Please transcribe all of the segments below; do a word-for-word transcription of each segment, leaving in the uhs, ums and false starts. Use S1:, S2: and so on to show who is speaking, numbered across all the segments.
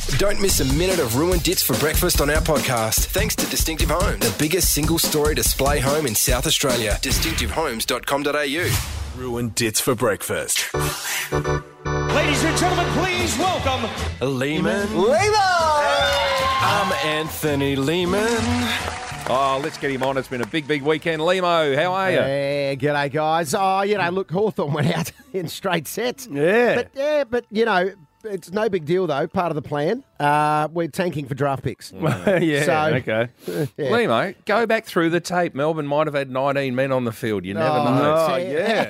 S1: Don't miss a minute of Ruined Dits for breakfast on our podcast. Thanks to Distinctive Homes, the biggest single-story display home in South Australia. distinctive homes dot com dot a u.
S2: Ruined Dits for breakfast.
S3: Ladies and gentlemen, please welcome
S4: Lehman.
S5: Lehman!
S4: I'm Anthony Lehman. Oh, let's get him on. It's been a big, big weekend. Lemo, how are you?
S5: Yeah, g'day, guys. Oh, you know, look, Hawthorn went out in straight sets.
S4: Yeah.
S5: But, yeah, but, you know, it's no big deal, though. Part of the plan. Uh, we're tanking for draft picks.
S4: yeah,
S5: So-
S4: okay.
S5: Yeah.
S4: Lemo, go back through the tape. Melbourne might have had nineteen men on the field. You never know.
S5: Oh,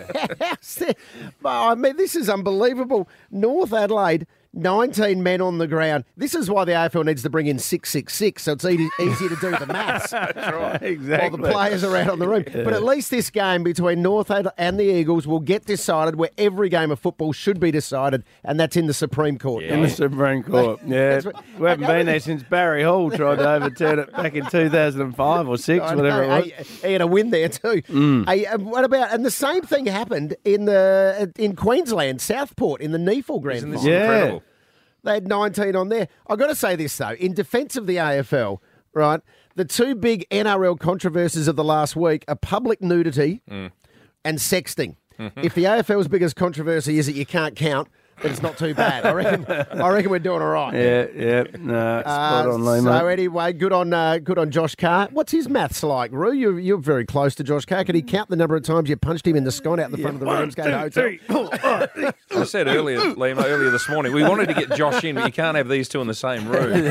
S5: yeah. I mean, this is unbelievable. North Adelaide, nineteen men on the ground. This is why the A F L needs to bring in six six six, so it's easy, easier to do the maths.
S4: That's right.
S5: While the players are out on the room. But at least this game between North Adelaide and the Eagles will get decided where every game of football should be decided, and that's in the Supreme Court.
S4: Yeah.
S6: In the Supreme Court, yeah.
S5: That's what-
S6: We haven't been there since Barry Hall tried to overturn it back in two thousand five or six,
S5: I
S6: whatever
S5: know,
S6: it was.
S5: He, he had a win there too. Hey, uh, what about? And the same thing happened in the in Queensland, Southport, in the N E F L Grand
S4: Isn't
S5: Final.
S4: this
S6: Yeah.
S4: incredible?
S5: They had nineteen on there. I've got to say this, though. In defence of the A F L, right, the two big N R L controversies of the last week are public nudity and sexting. If the A F L's biggest controversy is that you can't count, then it's not too bad. I reckon, I reckon we're doing all right.
S6: Yeah, yeah. No, spot
S5: Uh,
S6: on, Lee,
S5: so
S6: mate.
S5: anyway, good on uh, good on Josh Carr. What's his maths like, Roo? You're, you're very close to Josh Carr. Can he count the number of times you punched him in the scone out the front of the Ramsgate Hotel?
S4: I said earlier, Lemo, earlier this morning, we wanted to get Josh in, but you can't have these two in the same room.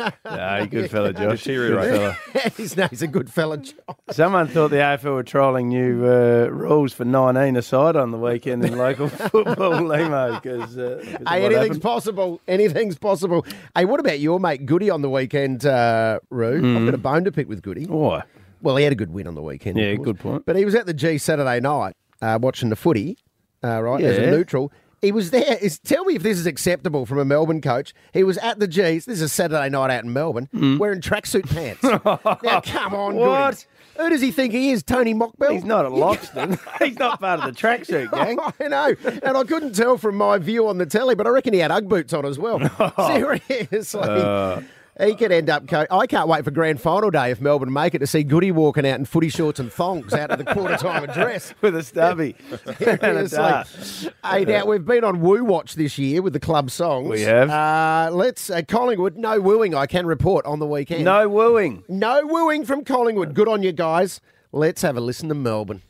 S6: No, good fella, Josh. Good
S4: Deteriorate.
S6: fella.
S5: His name's a good fella, Josh.
S6: Someone thought the A F L were trialling new uh, rules for nineteen aside on the weekend in local football, Lemo, because uh, 'cause of
S5: Hey,
S6: what
S5: anything's
S6: happened.
S5: possible. Anything's possible. Hey, what about your mate Goody on the weekend, uh, Roo? I've got a bone to pick with Goody.
S6: Why?
S5: Well, he had a good win on the weekend. of
S6: Yeah,
S5: course.
S6: good point.
S5: But he was at the G Saturday night uh, watching the footy, uh, right, as a
S6: Yeah.
S5: neutral. He was there. Is, tell me if this is acceptable from a Melbourne coach. He was at the G's. This is a Saturday night out in Melbourne, wearing tracksuit pants. Now, come on,
S6: What?
S5: Goody. Who does he think he is, Tony Mockbell?
S6: He's not at Loxton. He's not part of the tracksuit gang.
S5: I know, and I couldn't tell from my view on the telly, but I reckon he had Ugg boots on as well. Seriously.
S6: Uh.
S5: He could end up. Co- I can't wait for grand final day if Melbourne make it to see Goody walking out in footy shorts and thongs out of the quarter time address.
S6: With a stubby. and a dart.
S5: Seriously. Hey, now we've been on Woo Watch this year with the club songs.
S6: We have.
S5: Uh, let's uh, Collingwood. No wooing. I can report on the weekend.
S6: No wooing.
S5: no wooing from Collingwood. Good on you guys. Let's have a listen to Melbourne.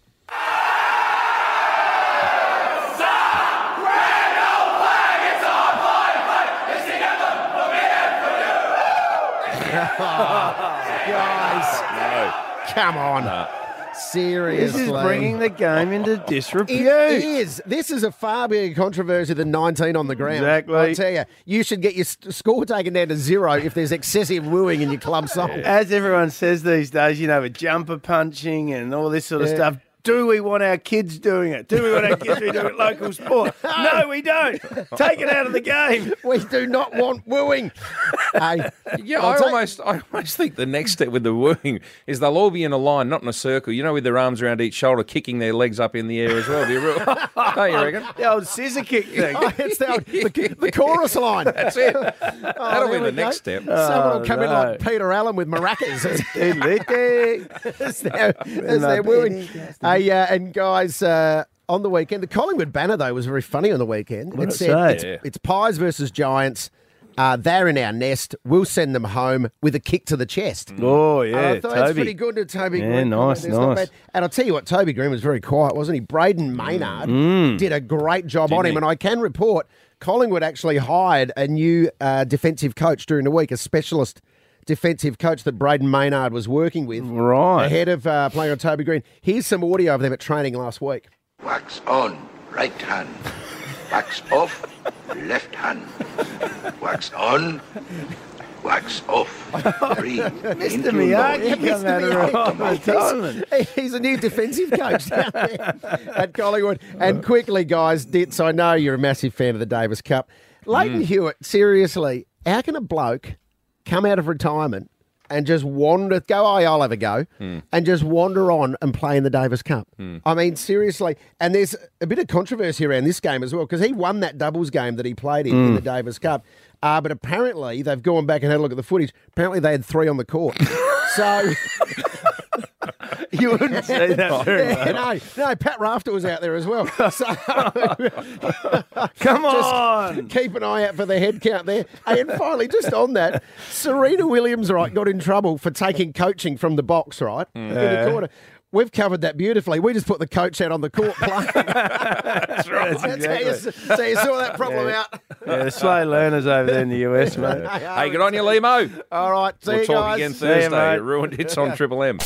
S5: Guys, come on. Seriously.
S6: This is bringing the game into disrepute.
S5: It is. This is a far bigger controversy than nineteen on the ground.
S6: Exactly.
S5: I tell you, you should get your st- score taken down to zero if there's excessive wooing in your club song.
S6: As everyone says these days, you know, with jumper punching and all this sort of
S5: Yeah.
S6: stuff. Do we want our kids doing it? Do we want our kids to do it local sport? No, we don't. Take it out of the game.
S5: We do not want wooing. Hey,
S4: Yeah,
S5: I'll
S4: I
S5: take-
S4: almost, I almost think the next step with the wooing is they'll all be in a line, not in a circle. You know, with their arms around each shoulder, kicking their legs up in the air as well. Do you, re- don't you reckon?
S6: The old scissor kick thing.
S5: Oh, it's the, old- the, the chorus line.
S4: That's it. That'll
S5: Oh,
S4: be
S5: there we
S4: the next
S5: go.
S4: step.
S5: Someone will come in
S6: no.
S5: like Peter Allen with maracas.
S6: Diddly-dee.
S5: That's their, that's their wooing. Hey, uh, and guys, uh, on the weekend, the Collingwood banner, though, was very funny on the weekend.
S6: What'd
S5: it
S6: it
S5: said,
S6: say?
S5: it's,
S4: Yeah.
S5: it's Pies versus Giants. Uh, they're in our nest. We'll send them home with a kick to the chest.
S6: Oh,
S5: And
S6: yeah,
S5: I thought that's
S6: Toby.
S5: pretty good to Toby
S6: Yeah,
S5: Green.
S6: nice,
S5: It's not
S6: nice.
S5: bad. And I'll tell you what, Toby Green was very quiet, wasn't he? Braden Maynard did a great job on
S4: Didn't
S5: him.
S4: he?
S5: And I can report Collingwood actually hired a new uh, defensive coach during the week, a specialist defensive coach that Braden Maynard was working with.
S6: Right.
S5: Ahead of uh, playing on Toby Green. Here's some audio of them at training last week.
S7: Wax on, right hand. Wax off, left hand. Wax on, wax off. Three.
S6: Mister Miyagi come out of all the time.
S5: He's a new defensive coach down there at Collingwood. And quickly, guys, Ditz, I know you're a massive fan of the Davis Cup. Leighton Hewitt, seriously, how can a bloke come out of retirement and just wander, go, oh, I'll have a go, and just wander on and play in the Davis Cup? I mean, seriously. And there's a bit of controversy around this game as well, because he won that doubles game that he played in, in the Davis Cup. Uh, but apparently they've gone back and had a look at the footage. Apparently they had three on the court. So you wouldn't
S6: say that very
S5: yeah, no, no, Pat Rafter was out there as well. So
S6: Come
S5: just
S6: on.
S5: keep an eye out for the head count there. Hey, and finally, just on that, Serena Williams, right, got in trouble for taking coaching from the box, right, in the corner. We've covered that beautifully. We just put the coach out on the court playing.
S6: That's right. That's
S5: That's how you,
S6: exactly.
S5: so you saw that problem
S6: Yeah.
S5: out.
S6: Yeah, the slow learners over there in the U S, mate.
S4: Hey, good on you, Limo.
S5: All right, see
S4: We'll
S5: you
S4: talk
S5: guys.
S4: again
S6: See you,
S4: Thursday.
S6: mate.
S4: Ruined Hits on Triple M.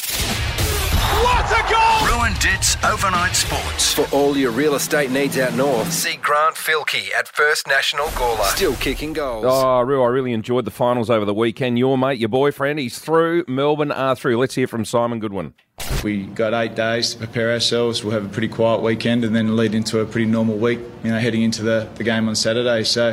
S3: What a goal!
S2: Ruined Hits Overnight Sports.
S1: For all your real estate needs out north, see Grant Filkey at First National Gawler. Still kicking goals.
S4: Oh, Roo, I really enjoyed the finals over the weekend. Your mate, your boyfriend, he's through. Melbourne are through. Let's hear from Simon Goodwin.
S8: We got eight days to prepare ourselves. We'll have a pretty quiet weekend and then lead into a pretty normal week, you know, heading into the, the game on Saturday. So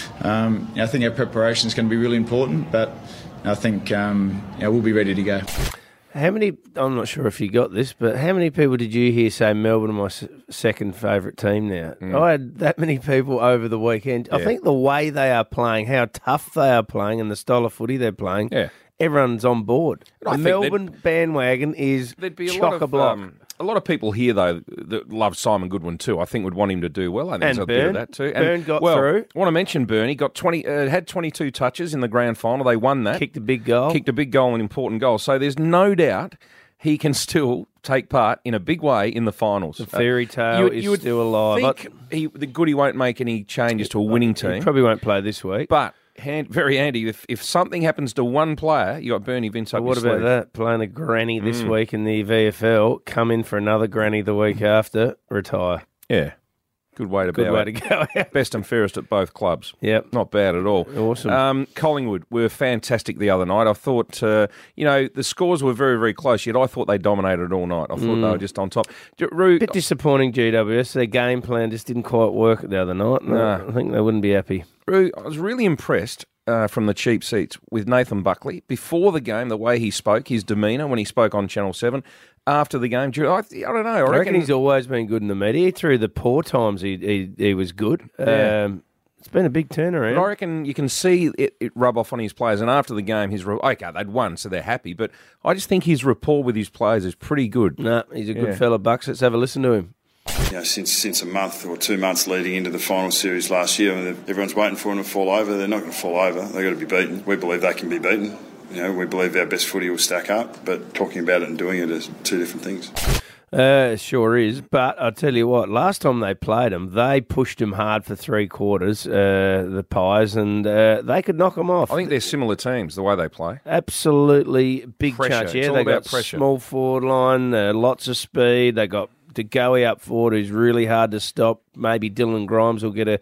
S8: um, I think our preparation is going to be really important, but I think um, you know, we'll be ready to go.
S6: How many, I'm not sure if you got this, but how many people did you hear say Melbourne are my s- second favourite team now?
S4: Mm.
S6: I had that many people over the weekend. I
S4: Yeah.
S6: think the way they are playing, how tough they are playing and the style of footy they're playing,
S4: Yeah.
S6: everyone's on board.
S4: I
S6: The
S4: think
S6: Melbourne bandwagon is
S4: There'd be a lot
S6: chock-a-block.
S4: of um, a lot of people here though that love Simon Goodwin too. I think would want him to do well. I think
S6: And
S4: there's a bit of
S6: Byrne.
S4: that too.
S6: Byrne got
S4: well,
S6: through.
S4: I want to mention Byrne. He got twenty, uh, had twenty-two touches in the grand final. They won that.
S6: Kicked a big goal.
S4: Kicked a big goal, an important goal. So there's no doubt he can still take part in a big way in the finals.
S6: The fairy tale is
S4: would
S6: still alive.
S4: Think he, the Goody won't make any changes to a winning
S6: He
S4: team.
S6: probably won't play this week.
S4: But hand, very handy. If if something happens to one player, you got Bernie Vince up
S6: But what
S4: your
S6: about
S4: sleeve.
S6: that? Playing a granny this
S4: Mm.
S6: week in the V F L, come in for another granny the week after, retire.
S4: Yeah. Good way to
S6: Good
S4: bow
S6: way
S4: it.
S6: to go out.
S4: Best and fairest at both clubs.
S6: Yep.
S4: Not bad at all.
S6: Awesome.
S4: Um, Collingwood were fantastic the other night. I thought, uh, you know, the scores were very, very close, yet I thought they dominated all night. I thought
S6: Mm.
S4: they were just on top. D- Roo,
S6: Bit disappointing, G W S. Their game plan just didn't quite work the other night. No,
S4: No.
S6: I think they wouldn't be happy.
S4: Roo, I was really impressed uh, from the cheap seats with Nathan Buckley. Before the game, the way he spoke, his demeanour when he spoke on Channel seven. After the game, I, I don't know. I
S6: I reckon,
S4: reckon
S6: he's always been good in the media. Through the poor times, he he, he was good.
S4: Yeah.
S6: Um, it's been a big turnaround.
S4: But I reckon you can see it, it rub off on his players. And after the game, his re- okay, they'd won, so they're happy. But I just think his rapport with his players is pretty good.
S6: No, he's a good
S4: Yeah.
S6: fella, Bucks. Let's have a listen to him.
S9: You know, since since a month or two months leading into the final series last year, and everyone's waiting for them to fall over. They're not going to fall over. They've got to be beaten. We believe they can be beaten. You know, we believe our best footy will stack up, but talking about it and doing it is two different things.
S6: Uh, it sure is. But I'll tell you what, last time they played them, they pushed them hard for three quarters, uh, the Pies, and uh, they could knock them off.
S4: I think they're similar teams, the way they play.
S6: Absolutely big
S4: Pressure.
S6: chance.
S4: It's
S6: Yeah,
S4: all
S6: they
S4: about
S6: got
S4: pressure.
S6: small forward line, uh, lots of speed. They got DeGoey up forward, who's really hard to stop. Maybe Dylan Grimes will get a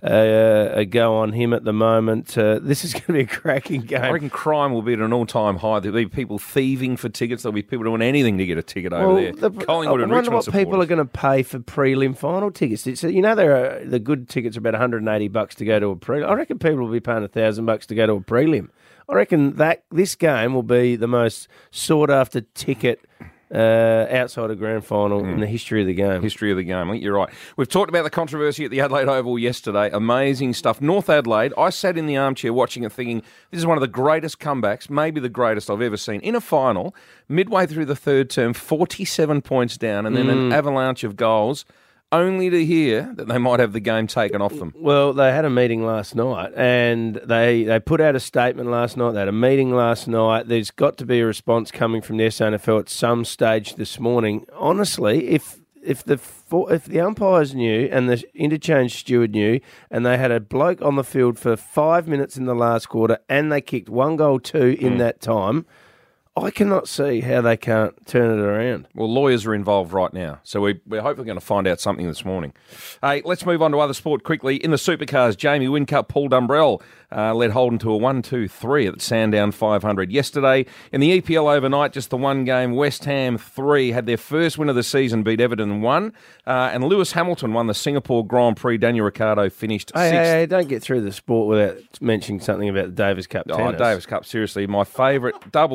S6: a, a go on him at the moment. Uh, this is going to be a cracking game.
S4: I reckon crime will be at an all-time high. There'll be people thieving for tickets. There'll be people doing anything to get a ticket over there.
S6: the-
S4: Collingwood
S6: I
S4: and
S6: wonder
S4: Richmond
S6: what people are
S4: supporters.
S6: going to pay for prelim final tickets. It's, you know, there are the good tickets are about one hundred eighty bucks to go to a prelim. I reckon people will be paying a thousand bucks to go to a prelim. I reckon that this game will be the most sought after ticket uh, outside of grand final in the history of the game.
S4: History of the game. I think you're right. We've talked about the controversy at the Adelaide Oval yesterday. Amazing stuff. North Adelaide, I sat in the armchair watching it thinking, this is one of the greatest comebacks, maybe the greatest I've ever seen. In a final, midway through the third term, forty-seven points down, and then an avalanche of goals, only to hear that they might have the game taken off them.
S6: Well, they had a meeting last night, and they, they put out a statement last night. They had a meeting last night. There's got to be a response coming from the S A N F L at some stage this morning. Honestly, if if the for- if the umpires knew and the interchange steward knew, and they had a bloke on the field for five minutes in the last quarter, and they kicked one goal two in that time, I cannot see how they can't turn it around.
S4: Well, lawyers are involved right now, so we, we're hopefully going to find out something this morning. Hey, let's move on to other sport quickly. In the Supercars, Jamie Whincup, Paul Dumbrell uh, led Holden to a one two three at Sandown five hundred yesterday. In the E P L overnight, just the one game, West Ham three had their first win of the season, beat Everton one, uh, and Lewis Hamilton won the Singapore Grand Prix. Daniel Ricciardo finished
S6: Hey,
S4: sixth.
S6: hey, hey, don't get through the sport without mentioning something about the Davis Cup
S4: Oh,
S6: tennis.
S4: Davis Cup, seriously, my favourite doubles tennis.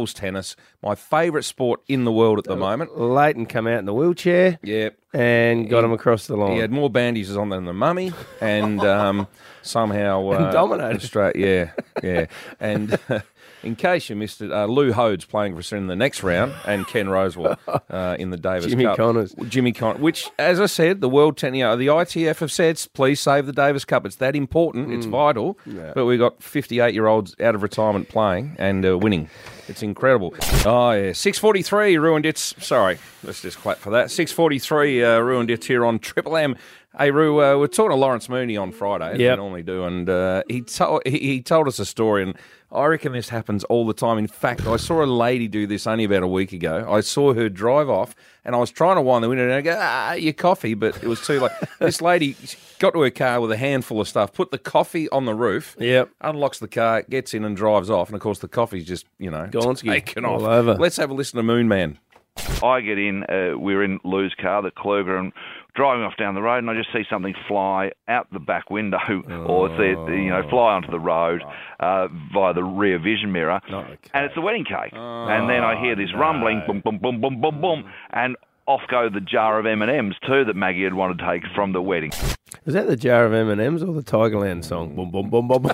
S4: tennis, my favourite sport in the world at the moment.
S6: Leighton come out in the wheelchair.
S4: Yeah.
S6: And got
S4: he,
S6: him across the line.
S4: He had more bandages on than the mummy, and um, somehow... Uh,
S6: and dominated.
S4: Australia, yeah, yeah. And... Uh, in case you missed it, uh, Lou Hode's playing for us in the next round, and Ken Rosewell uh, in the Davis
S6: Jimmy
S4: Cup.
S6: Connors.
S4: Jimmy Connors, which, as I said, the World Ten, you know, the I T F have said, please save the Davis Cup. It's that important. Mm. It's vital. Yeah. But we've got fifty-eight-year-olds out of retirement playing and uh, winning. It's incredible. Oh, yeah. six forty-three, Ruined It's. Sorry, let's just clap for that. six forty-three, uh, Ruined It's here on Triple M. Hey, Ru, uh, we're talking to Lawrence Mooney on Friday, as yep. we normally do, and uh, he, to- he, he told us a story, and I reckon this happens all the time. In fact, I saw a lady do this only about a week ago. I saw her drive off, and I was trying to wind the window, and I go, ah, your coffee, but it was too late. This lady got to her car with a handful of stuff, put the coffee on the roof,
S6: yep.
S4: unlocks the car, gets in and drives off, and of course the coffee's just, you know,
S6: Gonski,
S4: taken
S6: all
S4: off.
S6: Over.
S4: Let's have a listen to Moon Man.
S10: I get in, uh, we're in Lou's car, the Kluger, and driving off down the road, and I just see something fly out the back window, oh. or it's there, you know, fly onto the road uh, via the rear vision mirror, and it's the wedding cake.
S4: Oh,
S10: and then I hear this
S4: no.
S10: rumbling, boom, boom, boom, boom, boom, boom, and off go the jar of M and M's too that Maggie had wanted to take from the wedding.
S6: Was that the jar of M and M's or the Tigerland song? Boom, boom, boom, boom, boom.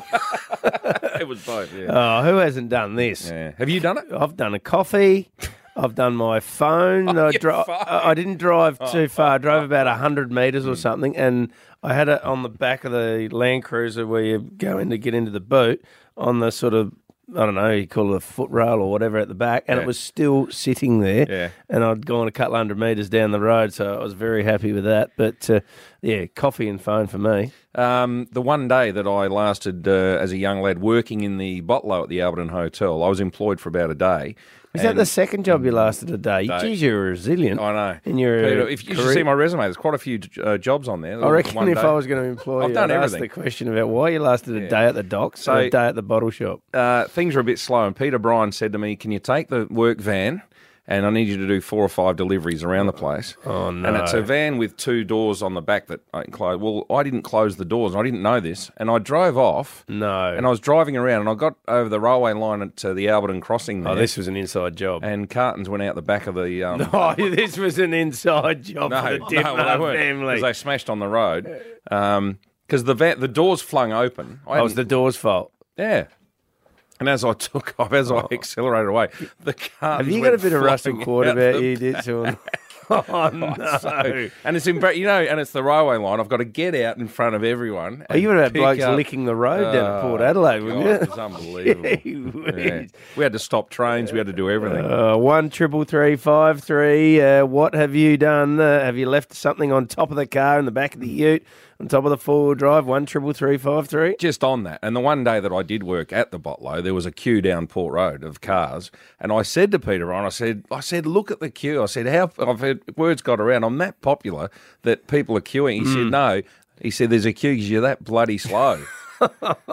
S4: It was both, yeah.
S6: Oh, who hasn't done this?
S4: Yeah. Have you done it?
S6: I've done a coffee. I've done my phone.
S4: Oh,
S6: I, dri-
S4: phone.
S6: I didn't drive too
S4: oh,
S6: far. I drove
S4: oh,
S6: about one hundred metres or something, and I had it on the back of the Land Cruiser where you go in to get into the boot on the sort of, I don't know, you call it a foot rail or whatever at the back, and
S4: yeah.
S6: it was still sitting there,
S4: yeah.
S6: and I'd gone a couple hundred metres down the road, so I was very happy with that. But, uh, yeah, coffee and phone for me.
S4: Um, the one day that I lasted uh, as a young lad working in the botlo at the Alberton Hotel, I was employed for about a day.
S6: Is that the second job you lasted a day?
S4: day.
S6: Geez, you're resilient.
S4: I know.
S6: In your
S4: Peter, if you
S6: career.
S4: should see my resume, there's quite a few uh, jobs on there.
S6: I reckon
S4: one
S6: if
S4: day.
S6: I was going to employ
S4: I've
S6: you,
S4: done
S6: I'd
S4: everything.
S6: ask the question about why you lasted a
S4: yeah.
S6: day at the docks
S4: so,
S6: and a day at the bottle shop.
S4: Uh, things are a bit slow, and Peter Bryan said to me, can you take the work van and I need you to do four or five deliveries around the place.
S6: Oh, no.
S4: And it's a van with two doors on the back that I close. Well, I didn't close the doors. I didn't know this. And I drove off.
S6: No.
S4: And I was driving around, and I got over the railway line at uh, the Alberton crossing there.
S6: Oh, this was an inside job.
S4: And cartons went out the back of the... Um,
S6: no, this was an inside job
S4: no,
S6: for the
S4: no,
S6: Dipner
S4: well, they weren't,
S6: family.
S4: because they smashed on the road. Um, because the, va- the doors flung open.
S6: I oh, it was the door's fault.
S4: Yeah. And as I took off, as I accelerated away, the car.
S6: Have you got a bit of Russell Court about you, did you? Oh, no.
S4: So, and it's, embra- you know, and it's the railway line. I've got to get out in front of everyone.
S6: Oh, you would have blokes up. licking the road down at Port Adelaide, wouldn't
S4: God,
S6: you?
S4: It was unbelievable. Yeah. We had to stop trains. We had to do everything.
S6: Uh, one triple three five three. Uh, what have you done? Uh, have you left something on top of the car in the back of the ute? On top of the four-wheel drive, one triple three five three.
S4: Just on that, and the one day that I did work at the Botlow, there was a queue down Port Road of cars, and I said to Peter Ryan, I said, I said, look at the queue. I said, how I've heard words got around. I'm that popular that people are queuing. He mm. said, no. He said, there's a queue because you're that bloody slow.
S6: I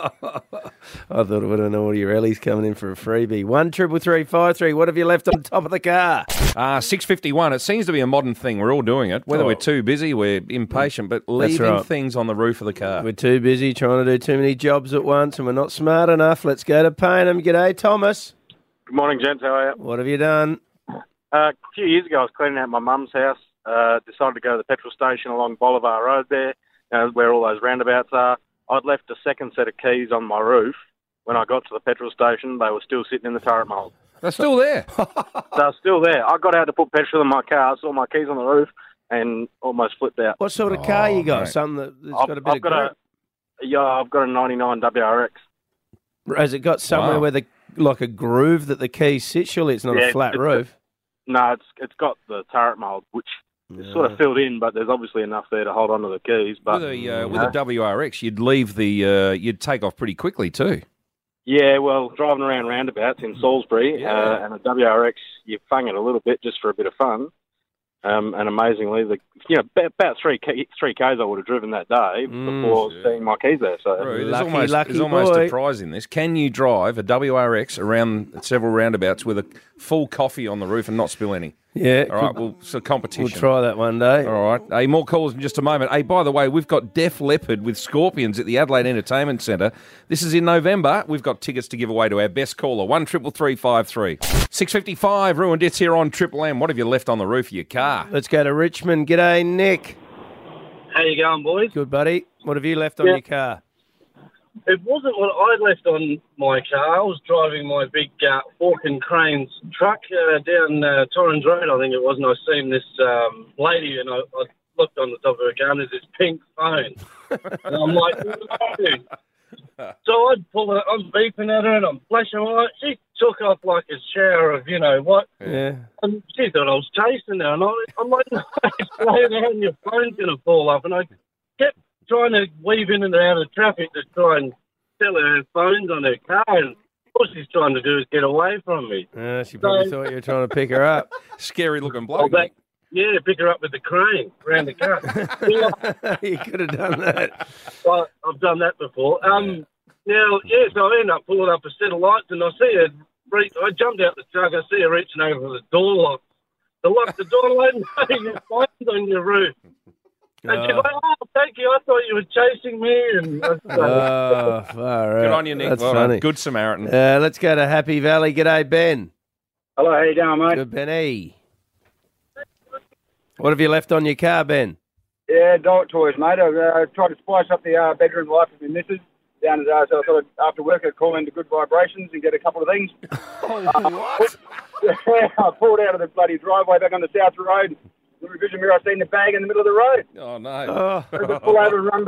S6: thought, I don't know what your Ellie's coming in for a freebie. One triple three five three. What have you left on top of the car?
S4: Uh, six fifty-one. It seems to be a modern thing. We're all doing it. Whether oh. we're too busy, we're impatient, but leaving right. things on the roof of the car.
S6: We're too busy trying to do too many jobs at once, and we're not smart enough. Let's go to Payneham. G'day, Thomas.
S11: Good morning, gents. How are you?
S6: What have you done?
S11: Uh, a few years ago, I was cleaning out my mum's house. Uh, decided to go to the petrol station along Bolivar Road there, uh, where all those roundabouts are. I'd left a second set of keys on my roof. When I got to the petrol station, they were still sitting in the turret mould.
S4: They're still there?
S11: They're still there. I got out to put petrol in my car, saw my keys on the roof, and almost flipped out.
S6: What sort of car
S4: oh,
S6: you got?
S4: Mate.
S6: Something that, that's
S11: I've,
S6: got a bit
S11: I've
S6: of
S11: got
S6: grip?
S11: a, Yeah, I've got a ninety-nine W R X.
S6: Has it got somewhere
S4: wow.
S6: where the like a groove that the keys sit? Surely it's not
S11: yeah,
S6: a flat
S11: it's,
S6: roof.
S11: No, it's it's got the turret mould, which is yeah. sort of filled in, but there's obviously enough there to hold onto the keys. But
S4: with a, uh, with a W R X, you'd leave the, uh, you'd take off pretty quickly too.
S11: Yeah, well, driving around roundabouts in Salisbury
S4: yeah.
S11: uh, and a W R X, you fang it a little bit just for a bit of fun. Um, and amazingly, the you know about three k, three k's I would have driven that day
S6: mm,
S11: before
S6: yeah.
S11: seeing my keys there. So
S4: Bro, there's
S6: lucky,
S4: almost,
S6: lucky
S4: there's almost
S6: boy.
S4: a prize in this. Can you drive a W R X around several roundabouts with a full coffee on the roof and not spill any?
S6: Yeah.
S4: All right,
S6: could-
S4: well, it's a competition.
S6: We'll try that one day.
S4: All right. Hey, more calls in just a moment. Hey, by the way, we've got Def Leppard with Scorpions at the Adelaide Entertainment Centre. This is in November. We've got tickets to give away to our best caller, one triple three five three. six fifty-five, Ruined Dits here on Triple M. What have you left on the roof of your car?
S6: Let's go to Richmond. G'day, Nick.
S12: How you going, boys?
S6: Good, buddy. What have you left on
S12: Yeah.
S6: your car?
S12: It wasn't what I left on my car. I was driving my big uh, Fork and Cranes truck uh, down uh, Torrens Road, I think it was, and I seen this um, lady, and I, I looked on the top of her car, and there's this pink phone. And I'm like, no. So I'd pull it, I'm beeping at her, and I'm flashing lights. She took off like a shower of, you know what.
S6: Yeah.
S12: And she thought I was chasing her, and I, I'm like, no, slow down, your phone's going to fall off. And I kept trying to weave in and out of traffic to try and sell her phones on her car, and all she's trying to do is get away from me.
S6: Uh, she probably
S12: So-
S6: thought you were trying to pick her up.
S4: Scary looking
S12: Oh,
S4: bloke.
S12: that, yeah, pick her up with the crane around the car. Yeah,
S6: You could have done that.
S12: I- I've done that before. Um, now, yeah, so I end up pulling up a set of lights, and I see her. Reach, I jumped out the truck. I see her reaching over the door lock. The lock, the door lock, no, your phone's on your roof. And she's like, oh, thank you. I thought you were chasing me. And I
S6: Oh, far
S4: Good
S6: out.
S4: on you, Nick.
S6: That's
S4: Well done.
S6: funny.
S4: Good Samaritan.
S6: Uh, let's go to Happy Valley. G'day, Ben.
S13: Hello, how you going, mate?
S6: Good, Benny. What have you left on your car, Ben?
S13: Yeah, dog toys, mate. I've uh, tried to spice up the uh, bedroom life of my missus down at, uh, so I thought I'd, after work I'd call into Good Vibrations and get a couple of things.
S6: Oh,
S13: uh,
S6: what?
S13: Yeah, I pulled out of the bloody driveway back on the South Road. The revision mirror, I seen the bag in the middle of the road.
S4: Oh, no.
S6: Oh.
S13: I just pull over and run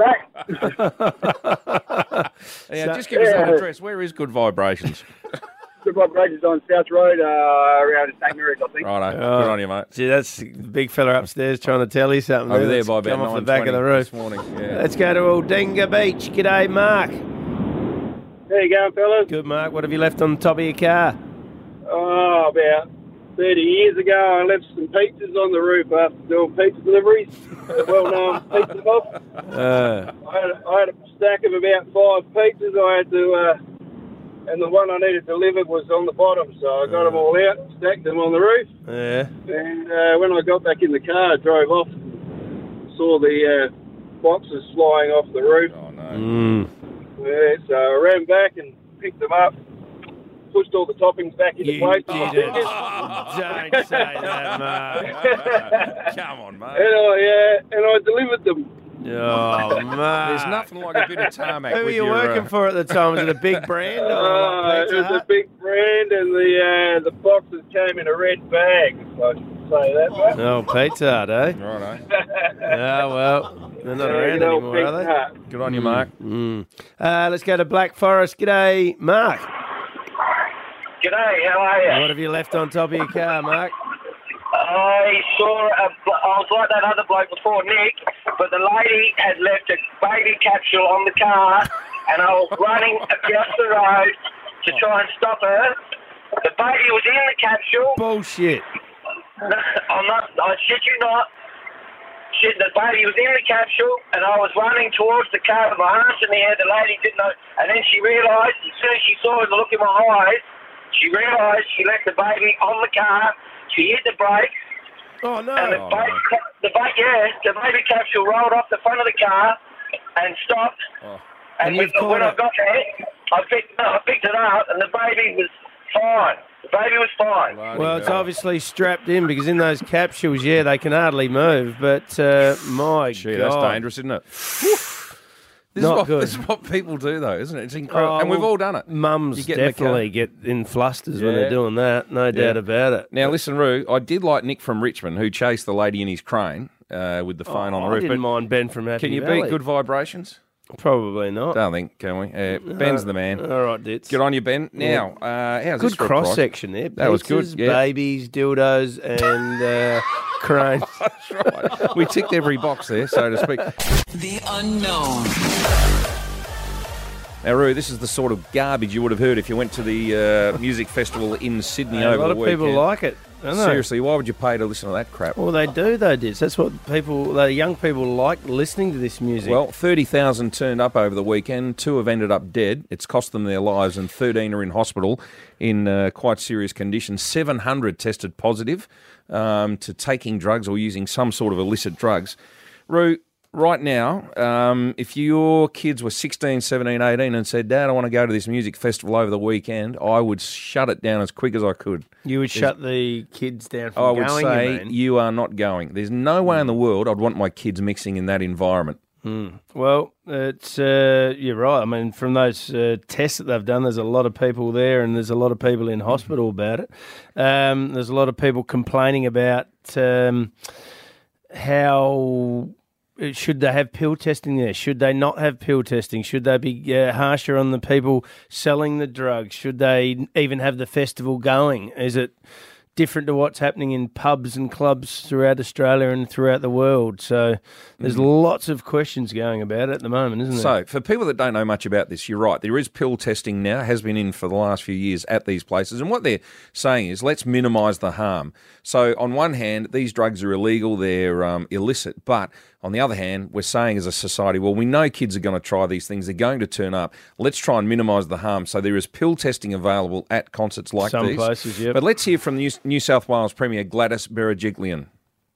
S13: back.
S4: Yeah, just give us
S13: Yeah.
S4: that address. Where is Good Vibrations?
S13: Good Vibrations on South Road, uh, around Saint Mary's, I think.
S4: Righto.
S6: Oh.
S4: Good on you, mate.
S6: Gee, that's the big fella upstairs trying to tell you something.
S4: Over there
S6: That's
S4: by about
S6: come off the
S4: nine
S6: back of the
S4: twenty
S6: roof.
S4: this morning. Yeah.
S6: Let's go to Aldinga Beach. G'day, Mark.
S13: There you go, fellas.
S6: Good, Mark. What have you left on the top of your car?
S13: Oh, about thirty years ago, I left some pizzas on the roof after doing pizza deliveries. A well-known pizza box.
S6: Uh,
S13: I had, I had a stack of about five pizzas. I had to, uh, and the one I needed delivered was on the bottom, so I got them all out, stacked them on the roof,
S6: yeah.
S13: and uh, when I got back in the car, I drove off, saw the uh, boxes flying off the roof.
S4: Oh, no.
S6: Mm.
S13: Yeah, so I ran back and picked them up, pushed all the toppings back into
S6: You
S13: place.
S6: didn't. Don't say that, Mark.
S4: Come on,
S13: And
S4: mate.
S13: I, yeah, and I delivered them.
S6: Oh, Mark.
S4: There's nothing like a bit of tarmac.
S6: Who were
S4: with
S6: you
S4: your,
S6: working
S4: uh,
S6: for at the time? Was it a big brand? Or
S13: Uh,
S6: like
S13: it
S6: Pizza
S13: was
S6: Hut?
S13: a big brand, and the uh, the boxes came in a red bag. If I should say that. Mate.
S6: Oh, Pizza Hut, eh?
S4: Righto.
S6: Oh, well, they're not
S13: Yeah,
S6: around
S13: good old
S6: anymore, are they?
S13: Pizza Hut.
S4: Good on you, Mark.
S6: Mm. Uh, let's go to Black Forest. G'day, Mark.
S14: G'day, how are you?
S6: What have you left on top of your car, Mark?
S14: I saw, a, I was like that other bloke before, Nick, but the lady had left a baby capsule on the car, and I was running across the road to try and stop her. The baby was in the capsule.
S6: Bullshit.
S14: I'm not, I shit you not. Shit, the baby was in the capsule, and I was running towards the car with my hands in the air. The lady didn't know, and then she realised, as soon as she saw the look in my eyes, she realised she left the baby on the car. She hit the brakes.
S6: Oh, no.
S14: And the,
S6: Oh,
S14: baby, the baby, yeah, the baby capsule rolled off the front of the car and stopped.
S6: Oh.
S14: And,
S6: And
S14: when,
S6: you've caught
S14: when I
S6: it.
S14: got there, I picked, no, I picked it up, and the baby was fine. The baby was fine.
S6: Well, it's obviously strapped in because in those capsules, yeah, they can hardly move. But uh, my
S4: Gee,
S6: God,
S4: that's dangerous, isn't it? This
S6: Not
S4: is what,
S6: good.
S4: This is what people do, though, isn't it? It's incredible.
S6: Oh,
S4: and we've
S6: well,
S4: all done it.
S6: Mums
S4: You get in the car.
S6: definitely get in flusters when
S4: Yeah.
S6: they're doing that. No doubt
S4: Yeah.
S6: about it.
S4: Now, listen, Roo, I did like Nick from Richmond who chased the lady in his crane uh, with the phone
S6: Oh,
S4: on the
S6: I
S4: roof.
S6: didn't
S4: but
S6: mind Ben from Happy
S4: Can you
S6: Valley.
S4: beat Good Vibrations?
S6: Probably not.
S4: Don't think, can we? Uh, Ben's the man.
S6: All right, Ditz.
S4: Good on you, Ben. Now, uh, how's this
S6: Good
S4: for a price?
S6: cross section there.
S4: That was good.
S6: Pizzas,
S4: Yeah.
S6: babies, dildos, and uh, cranes.
S4: That's right. We ticked every box there, so to speak.
S15: The unknown.
S4: Now, Roo, this is the sort of garbage you would have heard if you went to the uh, music festival in Sydney
S6: A
S4: over
S6: lot
S4: the
S6: of
S4: weekend.
S6: people like it. don't they?
S4: Seriously, why would you pay to listen to that crap?
S6: Well, they do, though, Diz. That's what people, the young people like listening to this music.
S4: Well, thirty thousand turned up over the weekend. Two have ended up dead. It's cost them their lives, and thirteen are in hospital in uh, quite serious condition. seven hundred tested positive um, to taking drugs or using some sort of illicit drugs. Roo, right now, um, if your kids were sixteen, seventeen, eighteen and said, Dad, I want to go to this music festival over the weekend, I would shut it down as quick as I could.
S6: You would
S4: There's,
S6: shut the kids down from
S4: I would
S6: going,
S4: say
S6: you mean?
S4: you are not going. There's no way in the world I'd want my kids mixing in that environment.
S6: Mm. Well, it's uh, you're right. I mean, from those uh, tests that they've done, there's a lot of people there, and there's a lot of people in hospital about it. Um, there's a lot of people complaining about um, how should they have pill testing there? Should they not have pill testing? Should they be uh, harsher on the people selling the drugs? Should they even have the festival going? Is it different to what's happening in pubs and clubs throughout Australia and throughout the world? So there's
S4: Mm.
S6: lots of questions going about it at the moment, isn't there?
S4: So, for people that don't know much about this, you're right. There is pill testing now, has been in for the last few years at these places. And what they're saying is, let's minimise the harm. So, on one hand, these drugs are illegal, they're um, illicit. But on the other hand, we're saying as a society, well, we know kids are going to try these things. They're going to turn up. Let's try and minimise the harm. So, there is pill testing available at concerts like
S6: Some
S4: these.
S6: places, yep.
S4: But let's hear from New, New South Wales Premier Gladys Berejiklian.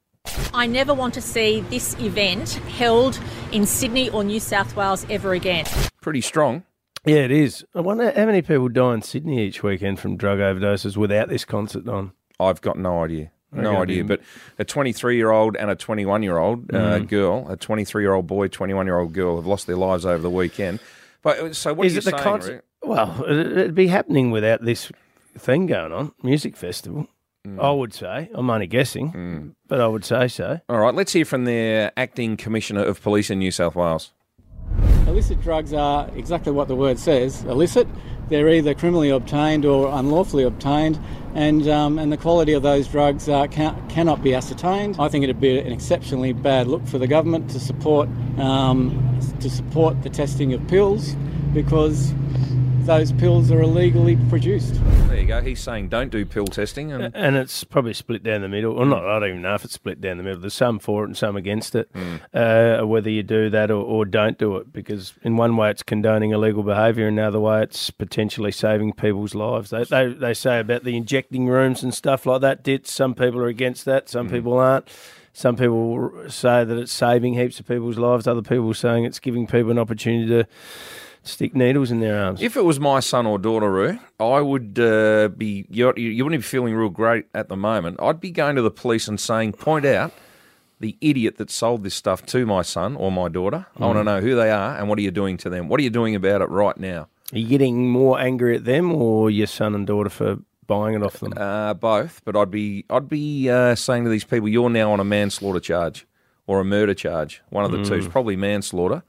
S16: I never want to see this event held in Sydney or New South Wales ever again.
S4: Pretty strong.
S6: Yeah, it is. I wonder how many people die in Sydney each weekend from drug overdoses without this concert on.
S4: I've got no idea. No
S6: Okay,
S4: idea.
S6: then.
S4: But a twenty-three-year-old and a twenty-one-year-old uh,
S6: Mhm.
S4: girl, a twenty-three-year-old boy, twenty-one-year-old girl have lost their lives over the weekend. But so what
S6: is
S4: are you
S6: it the
S4: saying,
S6: concert?
S4: Rick?
S6: Well, it- it'd be happening without this thing going on, music festival.
S4: Mm.
S6: I would say. I'm only guessing, but I would say so.
S4: All right, let's hear from their acting commissioner of police in New South Wales.
S17: Illicit drugs are exactly what the word says, illicit. They're either criminally obtained or unlawfully obtained, and um, and the quality of those drugs uh, can, cannot be ascertained. I think it'd be an exceptionally bad look for the government to support um, to support the testing of pills, because those pills are illegally produced.
S4: There you go. He's saying don't do pill testing. And
S6: And it's probably split down the middle. Well, not, I don't even know if it's split down the middle. There's some for it and some against it, uh, whether you do that or, or don't do it. Because in one way it's condoning illegal behaviour, and another way it's potentially saving people's lives. They, they they say about the injecting rooms and stuff like that, Dits, some people are against that, some people aren't. Some people say that it's saving heaps of people's lives. Other people are saying it's giving people an opportunity to stick needles in their arms.
S4: if it was my son or daughter, Roo, I would uh, be, you, you wouldn't be feeling real great at the moment. I'd be going to the police and saying, point out the idiot that sold this stuff to my son or my daughter. I want to
S6: Mm.
S4: know who they are and what are you doing to them? What are you doing about it right now?
S6: Are you getting more angry at them or your son and daughter for buying it off them?
S4: Uh, both, but I'd be I'd be uh, saying to these people, you're now on a manslaughter charge or a murder charge. One of the two. It's
S6: Mm.
S4: probably manslaughter.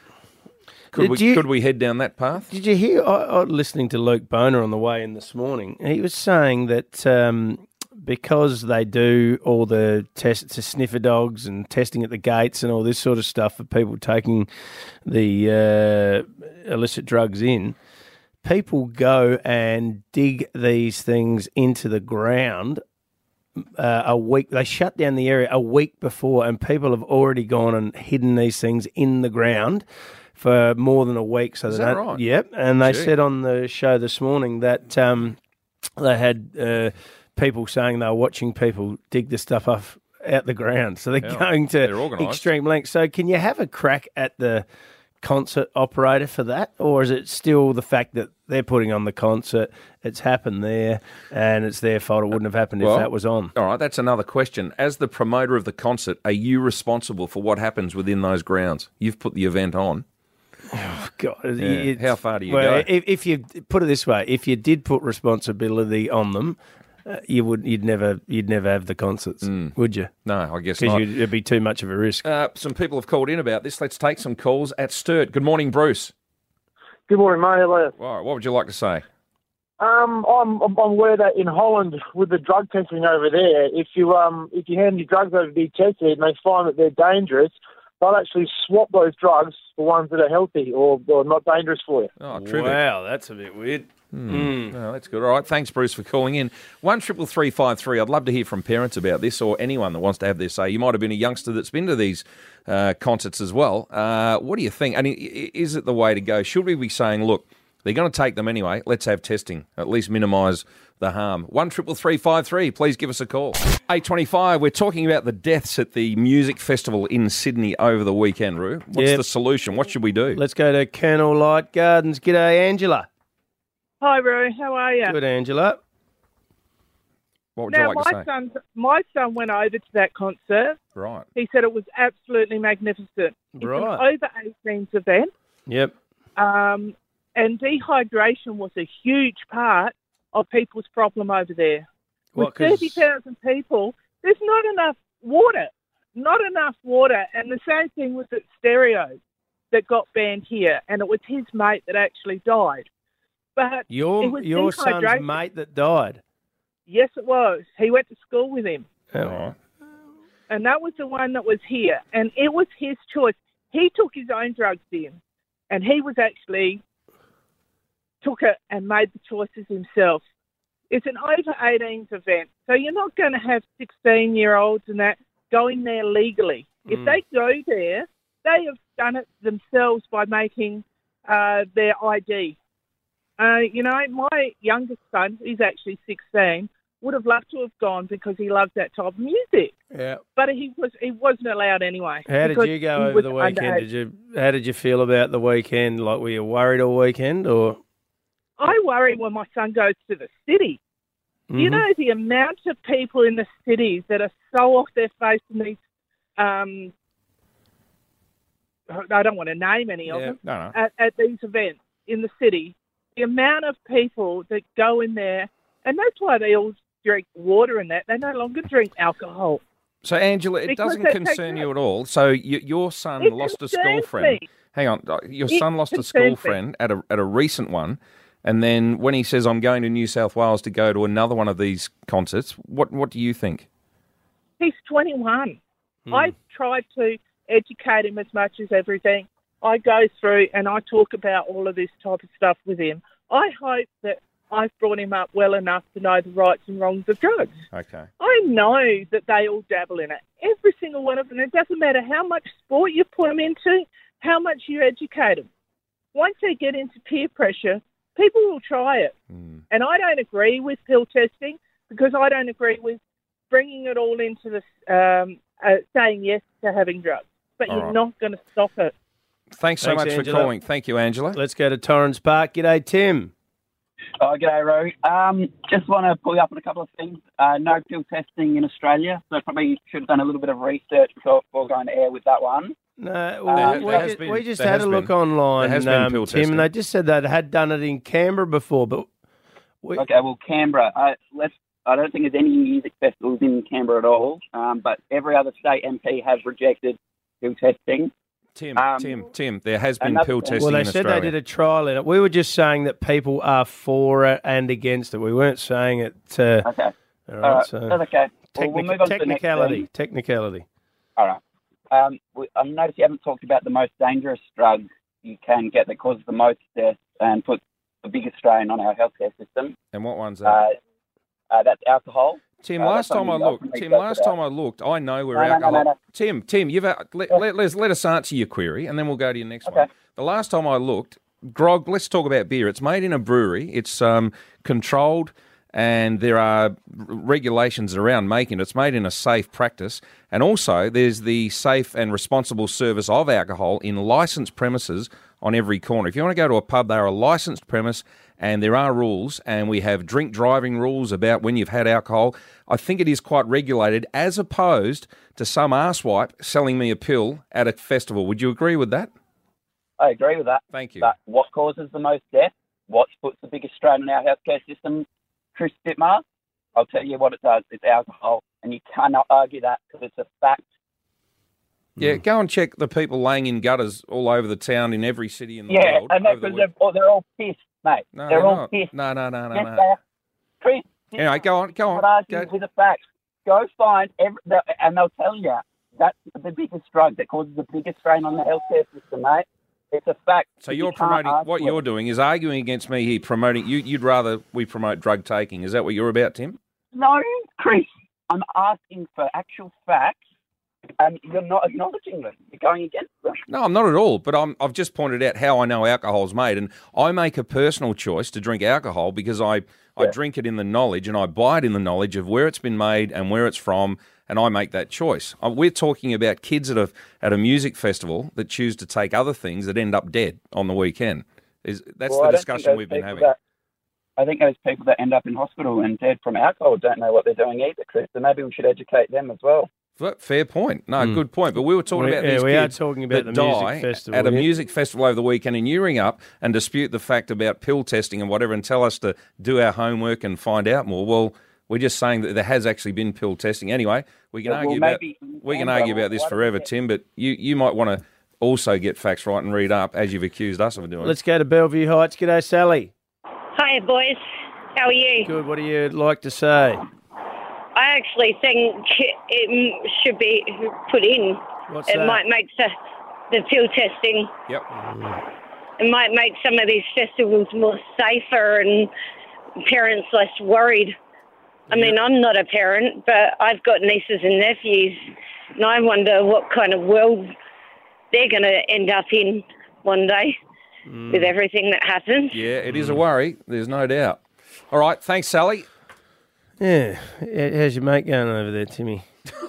S4: Could
S6: Did
S4: we
S6: you-
S4: could we head down that path?
S6: Did you hear? I, I was listening to Luke Boner on the way in this morning. He was saying that um, because they do all the tests to sniffer dogs and testing at the gates and all this sort of stuff for people taking the uh, illicit drugs in, people go and dig these things into the ground uh, a week. They shut down the area a week before, and people have already gone and hidden these things in the ground for more than a week. So
S4: Is
S6: they
S4: that
S6: don't-
S4: right?
S6: Yep. And they
S4: Gee.
S6: said on the show this morning that um, they had uh, people saying they were watching people dig the stuff off out the ground. So they're
S4: Yeah,
S6: going
S4: they're
S6: to
S4: organised.
S6: extreme lengths. So can you have a crack at the concert operator for that, or is it still the fact that they're putting on the concert, it's happened there, and it's their fault? It wouldn't have happened
S4: Well,
S6: if that was on.
S4: All right, that's another question. As the promoter of the concert, are you responsible for what happens within those grounds? You've put the event on.
S6: Oh, God,
S4: Yeah.
S6: it's-
S4: How far do you
S6: well,
S4: go?
S6: If, if you put it this way, if you did put responsibility on them, uh, you would you'd never you'd never have the concerts, would you?
S4: No, I guess
S6: because
S4: not.
S6: it'd be too much of a risk.
S4: Uh, some people have called in about this. Let's take some calls at Sturt. Good morning, Bruce.
S18: Good morning, mate. Hello.
S4: All right, what would you like to say?
S18: Um, I'm, I'm aware that in Holland, with the drug testing over there, if you um if you hand your drugs over to be tested and they find that they're dangerous, they'll actually swap those drugs for ones that are healthy or, or not dangerous for you.
S4: Oh, terrific.
S6: Wow, that's a bit weird.
S4: Hmm.
S6: Mm.
S4: Oh, that's good. All right. Thanks, Bruce, for calling in. One triple three five three. I'd love to hear from parents about this or anyone that wants to have their say. You might have been a youngster that's been to these uh, concerts as well. Uh, what do you think? I mean, is it the way to go? Should we be saying, look, they're going to take them anyway. Let's have testing. At least minimise the harm. One triple three five three. Please give us a call. eight twenty-five. We're talking about the deaths at the music festival in Sydney over the weekend, Roo. What's
S6: Yep.
S4: the solution? What should we do?
S6: Let's go to Colonel Light Gardens. G'day, Angela.
S19: Hi, Roo. How are you?
S6: Good, Angela.
S4: What would
S19: now,
S4: you like to
S19: my
S4: say?
S19: son, my son went over to that concert.
S4: Right.
S19: He said it was absolutely magnificent.
S6: Right.
S19: It's an over eighteens event,
S6: Yep.
S19: um, and dehydration was a huge part of people's problem over there.
S6: What,
S19: With
S6: 'cause-
S19: thirty thousand people, there's not enough water. Not enough water. And the same thing was at Stereo that got banned here, and it was his mate that actually died. But it
S6: Your
S19: was
S6: your son's
S19: dehydration.
S6: mate that died.
S19: Yes, it was. He went to school with him.
S6: Oh.
S19: And that was the one that was here. And it was his choice. He took his own drugs in. And he was actually took it and made the choices himself. It's an over eighteens event. So you're not going to have sixteen-year-olds and that going there legally. If
S20: Mm.
S19: they go there, they have done it themselves by making uh, their I D. Uh, you know, my youngest son, he's actually sixteen, would have loved to have gone because he loves that type of music.
S6: Yeah.
S19: But he was he wasn't allowed anyway.
S6: How did
S19: because
S6: you go
S19: he
S6: over
S19: was
S6: the weekend?
S19: underage.
S6: Did you? How did you feel about the weekend? Like, were you worried all weekend, or?
S19: I worry when my son goes to the city. You
S6: Mhm.
S19: know, the amount of people in the cities that are so off their face in these, um, I don't want to name any of
S4: Yeah,
S19: them,
S4: no, no.
S19: At, at these events in the city. The amount of people that go in there, and that's why they all drink water and that. They no longer drink alcohol.
S4: So, Angela, it
S19: Because
S4: doesn't
S19: they take
S4: concern
S19: drugs.
S4: you at all. So, you, your son
S19: It
S4: lost a
S19: concerns
S4: school friend.
S19: me.
S4: Hang on, uh, your
S19: It
S4: son lost a
S19: concerns
S4: school
S19: me.
S4: friend at a at a recent one, and then when he says, "I'm going to New South Wales to go to another one of these concerts," what what do you think?
S19: He's twenty-one.
S4: Hmm.
S19: I try to educate him as much as everything. I go through and I talk about all of this type of stuff with him. I hope that I've brought him up well enough to know the rights and wrongs of drugs.
S4: Okay.
S19: I know that they all dabble in it. Every single one of them. It doesn't matter how much sport you put them into, how much you educate them. Once they get into peer pressure, people will try it.
S4: Hmm.
S19: And I don't agree with pill testing because I don't agree with bringing it all into this, um, uh, saying yes to having drugs. But
S4: All
S19: you're
S4: right.
S19: not going to stop it.
S4: Thanks so
S6: Thanks,
S4: much
S6: Angela.
S4: for calling. Thank you, Angela.
S6: Let's go to Torrens Park. G'day, Tim.
S20: Oh, g'day, Ro. Um, just want to pull you up on a couple of things. Uh, no pill testing in Australia, so probably should have done a little bit of research before, before going to air with that one.
S6: No,
S20: Uh,
S6: well, we,
S20: there has
S6: just,
S20: been-
S6: we just
S20: there
S6: had
S20: has
S6: a look
S20: been-
S6: online,
S20: there has been
S6: um,
S20: pill
S6: Tim,
S20: testing.
S6: and they just said they had done it in Canberra before, but we,
S20: Okay, well, Canberra. Uh, let's. I don't think there's any music festivals in Canberra at all, um, but every other state M P has rejected pill testing.
S4: Tim,
S20: Um,
S4: Tim, Tim, there has been
S20: another
S4: pill
S20: thing-
S4: testing
S6: well, they
S4: in
S6: said
S4: Australia.
S6: they did a trial in it. We were just saying that people are for it and against it. We weren't saying it. Uh,
S20: Okay.
S6: All
S20: All
S6: right,
S20: right,
S6: so
S20: that's okay. Well, we'll
S6: technic-
S20: move on to the next
S6: technicality.
S20: thing.
S6: Technicality.
S20: All right. Um, we, I noticed you haven't talked about the most dangerous drug you can get that causes the most deaths and puts the biggest strain on our healthcare system.
S4: And what one's that?
S20: Uh, uh, that's alcohol.
S4: Tim,
S20: Uh,
S4: last
S20: that's
S4: time I
S20: something you
S4: looked,
S20: often
S4: Tim,
S20: neglect
S4: last
S20: about.
S4: time I looked, I know where
S20: No, no, no,
S4: alcohol.
S20: no, no.
S4: Tim, Tim, you've uh, let, let, let, us, let us answer your query, and then we'll go to your next one. The last time I looked, grog. Let's talk about beer. It's made in a brewery. It's um, controlled, and there are r- regulations around making it. It's made in a safe practice, and also there's the safe and responsible service of alcohol in licensed premises on every corner. If you want to go to a pub, they're a licensed premise, and there are rules, and we have drink driving rules about when you've had alcohol. I think it is quite regulated, as opposed to some arsewipe selling me a pill at a festival. Would you agree with that?
S20: I agree with that.
S4: Thank you.
S20: But what causes the most death? What puts the biggest strain on our healthcare system, Chris Dittmar? I'll tell you what it does. It's alcohol, and you cannot argue that because it's a fact.
S4: Yeah, go and check the people laying in gutters all over the town in every city in the
S20: Yeah,
S4: world.
S20: and
S4: over
S20: they're,
S4: the
S20: they're,
S4: week.
S20: all- they're all pissed, mate.
S4: No,
S20: they're
S4: they're
S20: all
S4: not.
S20: pissed.
S4: No, no, no, no,
S20: Yes,
S4: no.
S20: they are. Chris,
S4: Anyway, go on, go on.
S20: not arguing
S4: Go.
S20: with the facts. Go find every, the- and they'll tell you that's the biggest drug that causes the biggest strain on the healthcare system, mate. It's a fact.
S4: So
S20: You
S4: you're
S20: can't
S4: promoting,
S20: argue
S4: what
S20: it.
S4: you're doing is arguing against me here, promoting, you, you'd rather we promote drug taking. Is that what you're about, Tim?
S20: No, Chris. I'm asking for actual facts, and you're not acknowledging them. You're going against them.
S4: No, I'm not at all. But I'm, I've just pointed out how I know alcohol's made, and I make a personal choice to drink alcohol because I, I drink it in the knowledge and I buy it in the knowledge of where it's been made and where it's from, and I make that choice. Uh, We're talking about kids at a at a music festival that choose to take other things that end up dead on the weekend. Is that's
S20: Well, I
S4: the
S20: don't think
S4: discussion
S20: those
S4: we've been
S20: people
S4: having.
S20: that- I think those people that end up in hospital and dead from alcohol don't know what they're doing either, Chris. So maybe we should educate them as well.
S4: F- Fair point. No, good point. But we were talking
S6: We-
S4: about
S6: yeah,
S4: these
S6: we are
S4: kids
S6: talking about
S4: that
S6: the music
S4: die
S6: festival,
S4: at a
S6: yeah.
S4: music festival over the weekend, and you ring up and dispute the fact about pill testing and whatever and tell us to do our homework and find out more. Well, we're just saying that there has actually been pill testing. Anyway, we can
S20: Well,
S4: argue
S20: maybe-
S4: about we can
S20: Amber,
S4: argue about this
S20: why don't
S4: forever,
S20: we-
S4: Tim, but you, you might want to also get facts right and read up, as you've accused us of doing.
S6: Let's go to Bellevue Heights. G'day, Sally.
S21: Hi, boys. How are you?
S6: Good. What do you like to say?
S21: I actually think it should be put in.
S6: What's
S21: it
S6: that?
S21: might make the, the pill testing.
S4: Yep.
S21: It might make some of these festivals more safer and parents less worried. I mean, I'm not a parent, but I've got nieces and nephews, and I wonder what kind of world they're going to end up in one day
S4: Mm.
S21: with everything that happens.
S4: Yeah, it is a worry. There's no doubt. All right. Thanks, Sally.
S6: Yeah. How's your mate going over there, Timmy?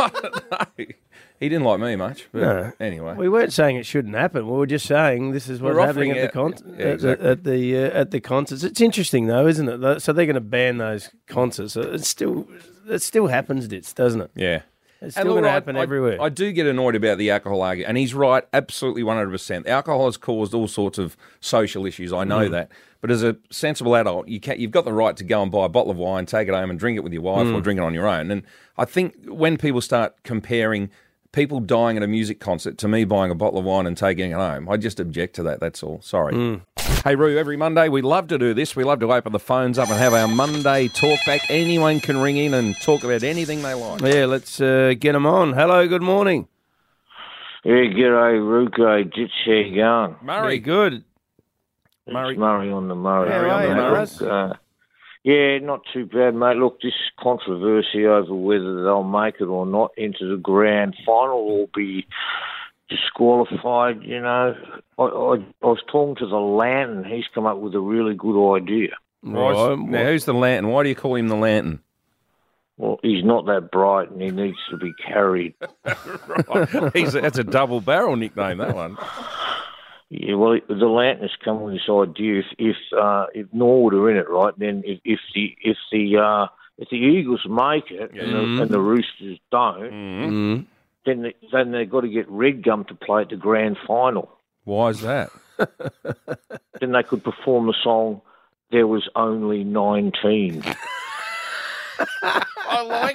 S4: He didn't like me much, but
S6: No.
S4: anyway.
S6: We weren't saying it shouldn't happen. We were just saying this is what's
S4: We're
S6: happening
S4: offering
S6: at the,
S4: out-
S6: con-
S4: yeah,
S6: at
S4: exactly.
S6: the at the uh, at the concerts. It's interesting though, isn't it? Tho- So they're going to ban those concerts. So It still it still happens, Dits, doesn't it?
S4: Yeah.
S6: It's
S4: And
S6: still going
S4: look,
S6: to
S4: I-
S6: happen
S4: I,
S6: everywhere.
S4: I do get annoyed about the alcohol argument, and he's right, absolutely one hundred percent. Alcohol has caused all sorts of social issues, I know
S6: Mm.
S4: that. But as a sensible adult, you can, you've got the right to go and buy a bottle of wine, take it home and drink it with your wife or
S6: Mm.
S4: drink it on your own. And I think when people start comparing people dying at a music concert to me buying a bottle of wine and taking it home, I just object to that, that's all. Sorry.
S6: Mm.
S4: Hey, Roo, every Monday we love to do this. We love to open the phones up and have our Monday talk back. Anyone can ring in and talk about anything they like.
S6: Yeah, let's uh, get them on. Hello, good morning.
S22: Yeah, g'day, Ruko. Just how you going?
S4: Murray.
S6: Yeah, good.
S22: Murray. Murray on the Murray.
S6: How are you,
S22: Mate,
S6: Murray?
S22: look, uh, yeah, not too bad, mate. Look, this controversy over whether they'll make it or not into the grand final will be disqualified, you know. I, I, I was talking to the Lantern. He's come up with a really good idea.
S4: Right. Now, who's the Lantern? Why do you call him the Lantern?
S22: Well, he's not that bright and he needs to be carried.
S4: Right. He's a, that's a double barrel nickname, that one.
S22: Yeah, well, the Lantern's come with this idea. If if uh, if Norwood are in it, right, then if, if the if the uh, if the Eagles make it and, the, and the Roosters don't,
S6: Mm.
S22: then they, then they've got to get Red Gum to play at the grand final.
S4: Why is that?
S22: Then they could perform the song "There Was Only nineteen."
S4: I like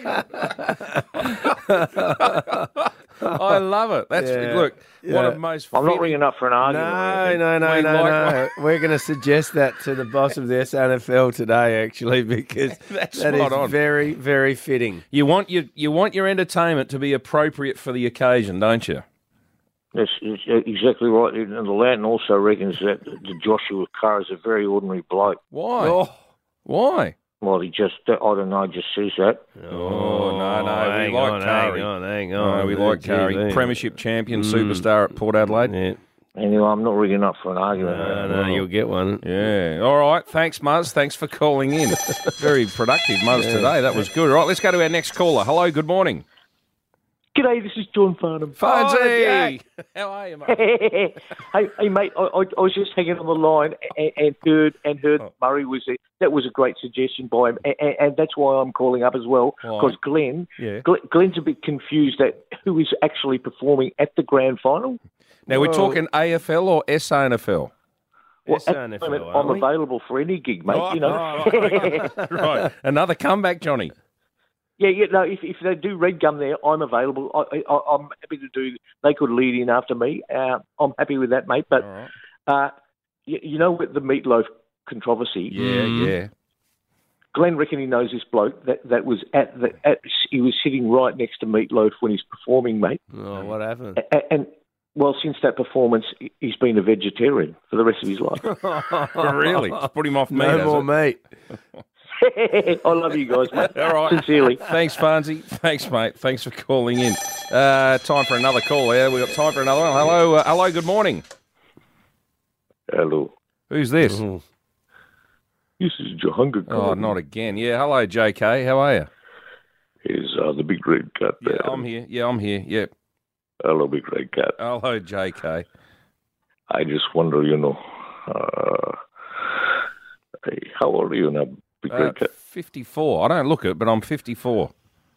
S4: it. I love it. That's
S6: Yeah.
S4: look one
S6: Yeah.
S4: of the most.
S22: I'm not
S4: fitting-
S22: ringing up for an argument.
S6: No, no, no,
S4: We
S6: no,
S4: like-
S6: no. We're going to suggest that to the boss of the S N F L today, actually, because
S4: That's
S6: that is
S4: spot on.
S6: very, very fitting.
S4: You want your you want your entertainment to be appropriate for the occasion, don't you?
S22: That's that's exactly right. And the Lantern also reckons that the Joshua Carr is a very ordinary bloke.
S4: Why?
S6: Oh.
S4: Why?
S22: Well, he just, I don't know, just says that.
S4: Oh, no, no.
S6: hang
S4: We like
S6: on,
S4: Curry.
S6: hang on, hang
S4: No,
S6: on.
S4: we like
S6: Gee,
S4: Curry.
S6: gee.
S4: Premiership champion,
S6: Mm.
S4: superstar at Port Adelaide.
S6: Yeah.
S22: Anyway, I'm not ringing up for an argument.
S6: No, no, you'll get one.
S4: Yeah. All right. Thanks, Muzz. Thanks for calling in. Very productive, Muzz,
S6: Yeah.
S4: today. That was good. All right, let's go to our next caller. Hello, good morning.
S23: G'day, this is John Farnham.
S4: Fonzie! How are you, mate?
S23: hey, hey, mate, I, I, I was just hanging on the line and, and heard and heard
S4: Oh.
S23: Murray was a, that was a great suggestion by him, and, and, and that's why I'm calling up as well
S4: Why?
S23: because Glenn,
S4: Yeah.
S23: Glenn, Glenn's a bit confused at who is actually performing at the grand final.
S4: Now, we're
S23: Well-
S4: talking A F L or S A N F L?
S23: Well,
S6: S
S23: at
S6: N
S23: the
S6: F L,
S23: moment,
S6: aren't
S23: I'm
S6: we?
S23: available for any gig, mate.
S4: Oh,
S23: you know.
S4: oh, right. Right. Another comeback, Johnny.
S23: Yeah, yeah. No, if if they do Red Gum there, I'm available. I, I, I'm happy to do. They could lead in after me. Uh, I'm happy with that, mate. But uh, you, you know, with the Meatloaf controversy,
S4: Yeah, yeah.
S23: Glenn reckon he knows this bloke that, that was at the at, he was sitting right next to Meatloaf when he's performing, mate.
S6: Oh, what happened?
S23: And, and well, since that performance, he's been a vegetarian for the rest of his life.
S4: Really? Put him off meat.
S6: No more meat.
S23: I love you guys, mate.
S4: All right.
S23: Sincerely.
S4: Thanks, Farnsey. Thanks, mate. Thanks for calling in. Uh, time for another call. Yeah, we've got time for another one. Hello, uh, hello. Good morning.
S23: Hello.
S4: Who's this?
S23: Mm-hmm. This is Jahunga.
S4: Oh, not again. Yeah, hello, J K. How are you?
S23: Is uh, the big red cat there?
S4: Yeah, I'm here. Yeah, I'm here. Yeah.
S23: Hello, big red cat.
S4: Hello, J K.
S23: I just wonder, you know, uh, hey, how old are you now, big
S4: Uh,
S23: red cat?
S4: fifty-four. I don't look it, but I'm fifty-four.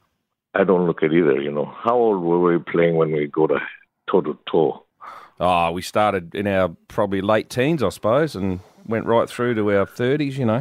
S23: I don't look at either, you know. How old were we playing when we go to toe-to-toe?
S4: Oh, we started in our probably late teens, I suppose, and went right through to our thirties, you know.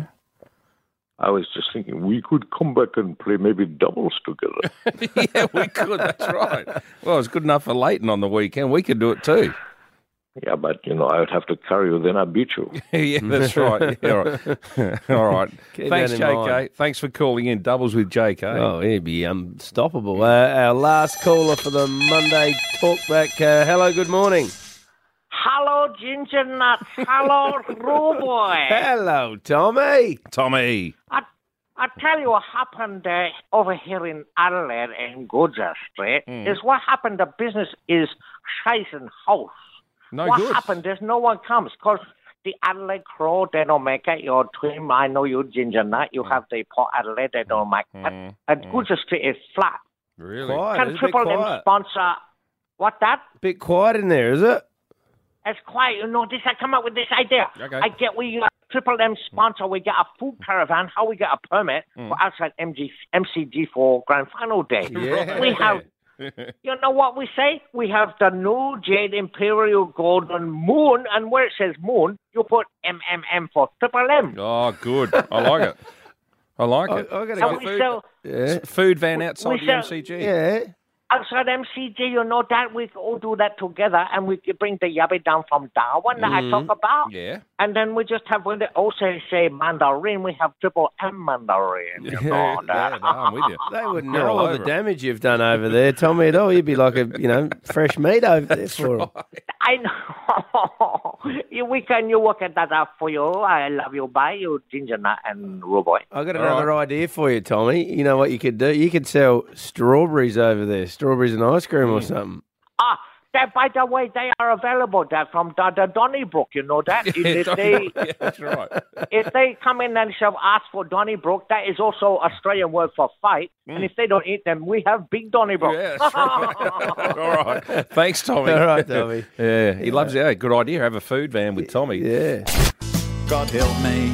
S23: I was just thinking we could come back and play maybe doubles together.
S4: Yeah, we could. That's right. Well, it's good enough for Leighton on the weekend. We could do it too.
S23: Yeah, but, you know, I would have to carry you, then I'd beat you.
S4: Yeah, that's right. Yeah, all right. All right.
S6: Keep
S4: Thanks,
S6: that
S4: J
S6: in
S4: K.
S6: mind.
S4: Thanks for calling in. Doubles with J K.
S6: Oh, he'd be unstoppable. Uh, our last caller for the Monday talkback. Uh, hello, good morning.
S22: Hello, Ginger Nuts. Hello, Roo Boy.
S6: Hello, Tommy.
S4: Tommy.
S22: I, I tell you what happened uh, over here in Adelaide and Goja Street
S4: Mm.
S22: is what happened. The business is chasing house.
S4: No
S22: what
S4: good.
S22: happened? There's no one comes because the Adelaide Crow, they don't make it. Your team, I know you, Ginger Nut. You have the Port Adelaide, they don't make it.
S4: Mm.
S22: And Goja Street is flat.
S4: Really?
S6: Quiet.
S22: Can
S6: It's a bit
S22: Triple M
S6: quiet.
S22: sponsor what that?
S6: Bit quiet in there, is it?
S22: It's quiet. You know, this I come up with this idea.
S4: Okay.
S22: I get we uh, Triple M sponsor. We get a food caravan. How we get a permit
S4: Mm.
S22: for outside M G, M C G for Grand Final Day.
S6: Yeah.
S22: We have. You know what we say? We have the new Jade Imperial Golden Moon, and where it says Moon, you put M M M for Triple M.
S4: Oh, good. I like it. I like
S6: I,
S4: it.
S6: I gotta
S22: So
S6: go.
S22: we
S4: food-
S22: sell
S6: Yeah.
S4: Food van outside
S22: we
S4: the
S22: sell-
S4: M C G.
S6: Yeah.
S22: outside M C G. You know that we all do that together, and we can bring the yabby down from Darwin that I talk about.
S4: Yeah.
S22: And then we just have, when they also say Mandarin, we have Triple M Mandarin. You know,
S4: Yeah,
S22: that.
S4: no, I'm with you.
S6: They wouldn't
S4: You're
S6: know
S4: all
S6: all the
S4: over it.
S6: damage you've done over there, Tommy, at all. You'd be like a, you know, fresh meat over there for 'em.
S22: I know. you, we can you work at that out for you. I love you. Bye, you Ginger Nut and Roboy.
S6: I got
S4: All
S6: another idea for you, Tommy. You know what you could do? You could sell strawberries over there, strawberries and ice cream or something.
S22: Ah, that, by the way, they are available. That from the, the Donnybrook. You know that. if they
S4: Yeah, that's right.
S22: if they come in and shall ask for Donnybrook, that is also Australian word for fight. And if they don't eat them, we have big Donnybrook.
S4: Yeah, that's right. All right. Thanks, Tommy.
S6: All right, Tommy.
S4: Yeah, he loves it. Yeah, good idea. Have a food van with Tommy.
S6: Yeah.
S15: God help me.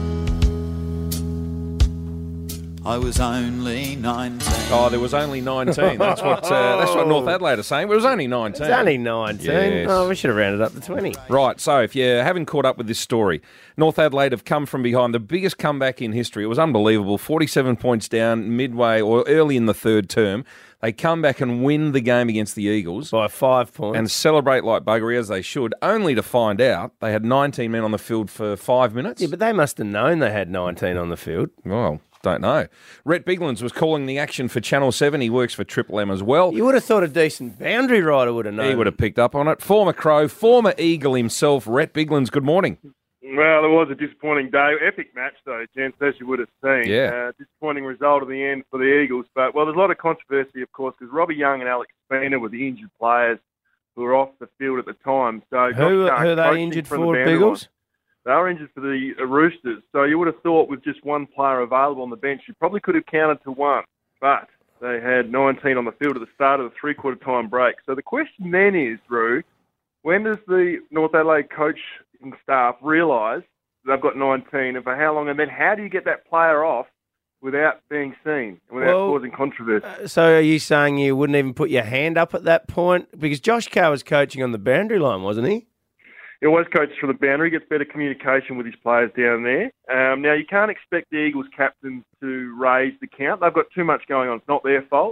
S15: I was only nineteen.
S4: Oh, there was only nineteen. That's what uh, that's what North Adelaide are saying. It was only nineteen.
S6: It's only nineteen.
S4: Yes.
S6: Oh, we should have rounded up to twenty.
S4: Right, so if you haven't caught up with this story, North Adelaide have come from behind, the biggest comeback in history. It was unbelievable, forty-seven points down midway or early in the third term. They come back and win the game against the Eagles.
S6: By five points.
S4: And celebrate like buggery, as they should, only to find out they had nineteen men on the field for five minutes.
S6: Yeah, but they must have known they had nineteen on the field.
S4: Well, don't know. Rhett Biglands was calling the action for Channel seven. He works for Triple M as well.
S6: You would have thought a decent boundary rider would have known.
S4: He would have picked up on it. Former Crow, former Eagle himself, Rhett Biglands, good morning.
S3: Well, it was a disappointing day. Epic match, though, gents, as you would have seen.
S4: Yeah.
S3: Uh, disappointing result at the end for the Eagles. But, well, there's a lot of controversy, of course, because Robbie Young and Alex Spina were the injured players who were off the field at the time. So
S6: Who,
S3: Josh Stark
S6: who are they
S3: coaching
S6: injured
S3: from
S6: for,
S3: the boundary
S6: Biggles?
S3: line. They were injured for the uh, Roosters. So you would have thought with just one player available on the bench, you probably could have counted to one. But they had nineteen on the field at the start of the three-quarter time break. So the question then is, Roo, when does the North Adelaide coach and staff realise they've got nineteen, and for how long? And then how do you get that player off without being seen and without
S6: Well,
S3: causing controversy?
S6: So are you saying you wouldn't even put your hand up at that point? Because Josh Carr was coaching on the boundary line, wasn't he?
S3: He always coaches from the boundary, gets better communication with his players down there. Um, now, you can't expect the Eagles captain to raise the count. They've got too much going on. It's not their fault.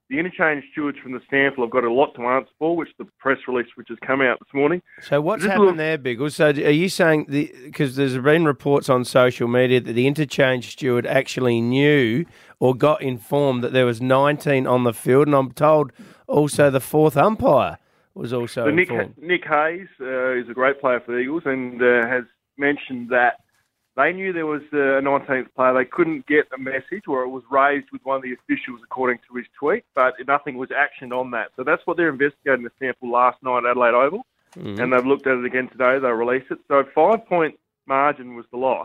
S3: the interchange stewards from the sample have got a lot to answer for, which the press release which has come out this morning.
S6: So what's
S3: Just
S6: happened
S3: look-
S6: there, Biggles? So are you saying, the because there's been reports on social media that the interchange steward actually knew or got informed that there was nineteen on the field, and I'm told also the fourth umpire was also
S3: So Nick,
S6: informed.
S3: Nick Hayes uh, is a great player for the Eagles and uh, has mentioned that they knew there was a nineteenth player. They couldn't get a message, or it was raised with one of the officials according to his tweet, but nothing was actioned on that. So that's what they're investigating the sample last night at Adelaide Oval,
S6: Mhm.
S3: and they've looked at it again today. They'll release it. So five-point margin was the loss.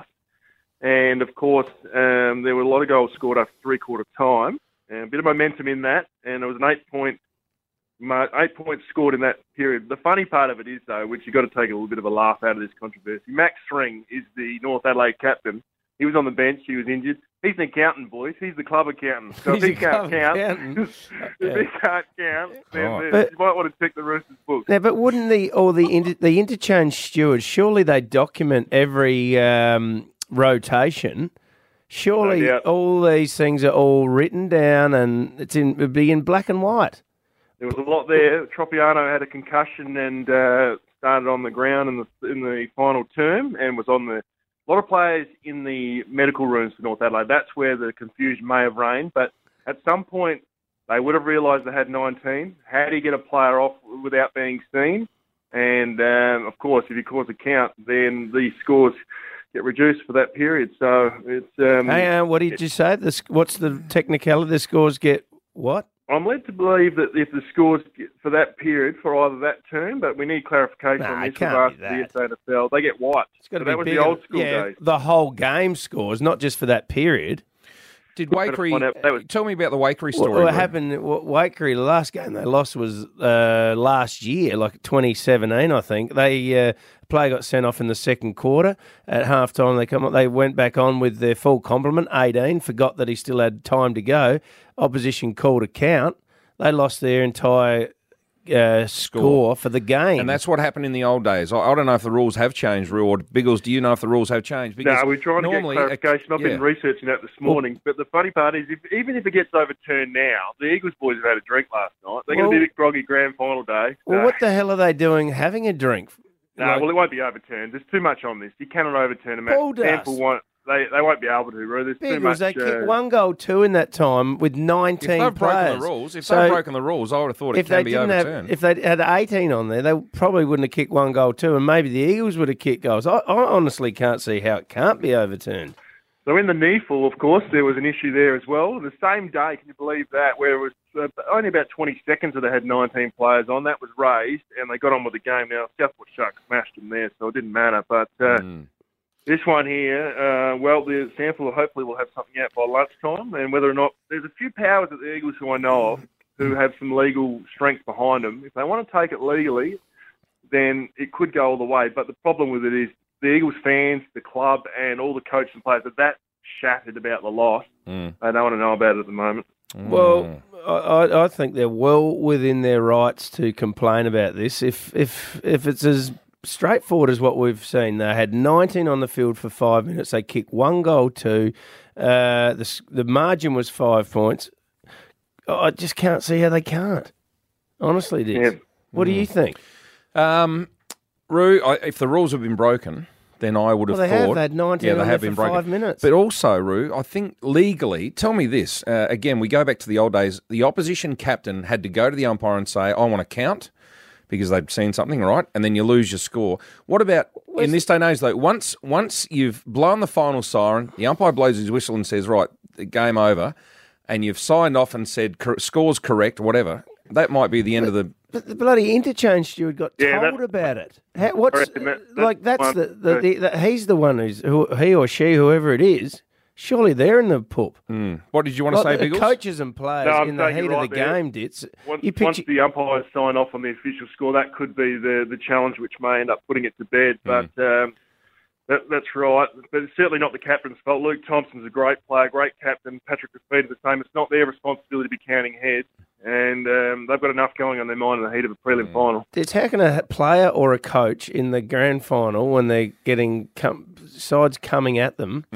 S3: And, of course, um, there were a lot of goals scored after three-quarter time, and a bit of momentum in that, and it was an eight-point Mar- eight points scored in that period. The funny part of it is, though, which you've got to take a little bit of a laugh out of this controversy, Max Thring is the North Adelaide captain. He was on the bench. He was injured. He's an accountant, boys. He's the club accountant. So
S6: He's
S3: if he
S6: a
S3: can't
S6: club
S3: count,
S6: accountant.
S3: if he can't count, then
S6: Right.
S3: then
S6: But-
S3: you might want to check the Roosters book.
S6: Now, but wouldn't the or the inter, the interchange steward, surely they document every um, rotation? Surely
S3: No doubt.
S6: all these things are all written down, and it's in it'd be in black and white.
S3: There was a lot there. Tropiano had a concussion and uh, started on the ground in the in the final term and was on the. A lot of players in the medical rooms for North Adelaide. That's where the confusion may have reigned. But at some point, they would have realised they had nineteen. How do you get a player off without being seen? And um, of course, if you cause a count, then the scores get reduced for that period. So it's. Um,
S6: Hey, uh, what did you say? The, sc- what's the technicality? The scores get what?
S3: I'm led to believe that if the scores get for that period for either that term, but we need clarification
S6: Nah,
S3: on
S6: it
S3: this
S6: can't
S3: with
S6: be
S3: regards to the S A N F L. They get wiped.
S6: It's got
S3: So
S6: to be
S3: that was
S6: bigger.
S3: the old school
S6: yeah,
S3: days.
S6: the whole game scores, not just for that period.
S4: Did
S3: Gotta
S4: Wakery,
S3: find out- that was-
S4: tell me about the Wakery story.
S6: What, what
S4: Roy.
S6: happened? What Wakery, the last game they lost was uh, last year, like twenty seventeen, I think. They uh, player got sent off in the second quarter. At half time, they come. They went back on with their full complement, eighteen. Forgot that he still had time to go. Opposition called a count. They lost their entire uh, score for the game.
S4: And that's what happened in the old days. I, I don't know if the rules have changed, Rue, or Biggles, do you know if the rules have changed?
S3: No, we're trying to get
S4: normally, uh,
S3: clarification. I've
S4: yeah.
S3: been researching that this morning. But the funny part is, if, even if it gets overturned now, the Eagles boys have had a drink last night. They're going
S6: Well-
S3: to be a bit groggy grand final day.
S6: Well,
S3: So-
S6: what the hell are they doing having a drink?
S3: No,
S6: Like-
S3: well, it won't be overturned. There's too much on this. You cannot overturn a match.
S6: Paul does.
S3: Sample won't, they, they won't be able to, Roo. There's too
S6: Big
S3: much.
S6: was they
S3: uh,
S6: kicked one goal, two in that time with
S4: If
S6: nineteen
S4: they've broken
S6: players.
S4: the rules, if
S6: So
S4: they've broken the rules, I would have thought it
S6: if
S4: can
S6: they
S4: be
S6: didn't
S4: overturned.
S6: have, if they had eighteen on there, they probably wouldn't have kicked one goal, two, and maybe the Eagles would have kicked goals. I, I honestly can't see how it can't be overturned.
S3: So in the knee fall, of course, there was an issue there as well. The same day, can you believe that, where it was uh, only about twenty seconds that they had nineteen players on, that was raised, and they got on with the game. Now, Southport Sharks smashed them there, so it didn't matter. But uh,
S4: Mm.
S3: this one here, uh, well, the sample hopefully will have something out by lunchtime, and whether or not, there's a few powers at the Eagles who I know of who have some legal strength behind them. If they want to take it legally, then it could go all the way. But the problem with it is the Eagles fans, the club, and all the coaches and players are that shattered about the loss.
S4: Mm.
S3: They don't want to know about it at the moment.
S6: Well, I, I I think they're well within their rights to complain about this. If if if it's as straightforward as what we've seen, they had nineteen on the field for five minutes. They kicked one goal, two. Uh, the s- the margin was five points. I just can't see how they can't. Honestly, Dick.
S3: Yeah.
S6: What do you think?
S4: Um, Rue, I, if the rules have been broken, then I would have
S6: Well, they have.
S4: thought...
S6: They had nineteen
S4: yeah, they
S6: on
S4: have
S6: there
S4: been
S6: for
S4: broken.
S6: five minutes.
S4: But also, Rue, I think legally, tell me this, uh, again, we go back to the old days, the opposition captain had to go to the umpire and say, I want to count, because they've seen something, right? And then you lose your score. What about, in this day and age, though, once once you've blown the final siren, the umpire blows his whistle and says, right, game over, and you've signed off and said, cor- score's correct, whatever, that might be the end of the...
S6: But the bloody interchange steward got
S3: Yeah,
S6: told
S3: that-
S6: about it. How, what's
S3: I reckon that- that's
S6: like? That's
S3: one-
S6: the, the, the, the he's the one who's who, he or she, whoever it is. Surely they're in the poop.
S4: Mm. What did you want to
S6: Like
S4: say,
S6: the
S4: Biggles?
S6: coaches and players
S3: No, I'm
S6: in the
S3: saying
S6: heat
S3: you're
S6: of
S3: right
S6: the
S3: there.
S6: game, Dits.
S3: Once,
S6: You
S3: once
S6: picture,
S3: the umpires sign off on the official score, that could be the, the challenge which may end up putting it to bed.
S4: Mm.
S3: But um, that, that's right. But it's certainly not the captain's fault. Luke Thompson's a great player, great captain. Patrick Rafid the same. It's not their responsibility to be counting heads. And um, they've got enough going on their mind in the heat of a prelim final.
S6: Dits, how can a player or a coach in the grand final, when they're getting com- sides coming at them,
S4: Mm.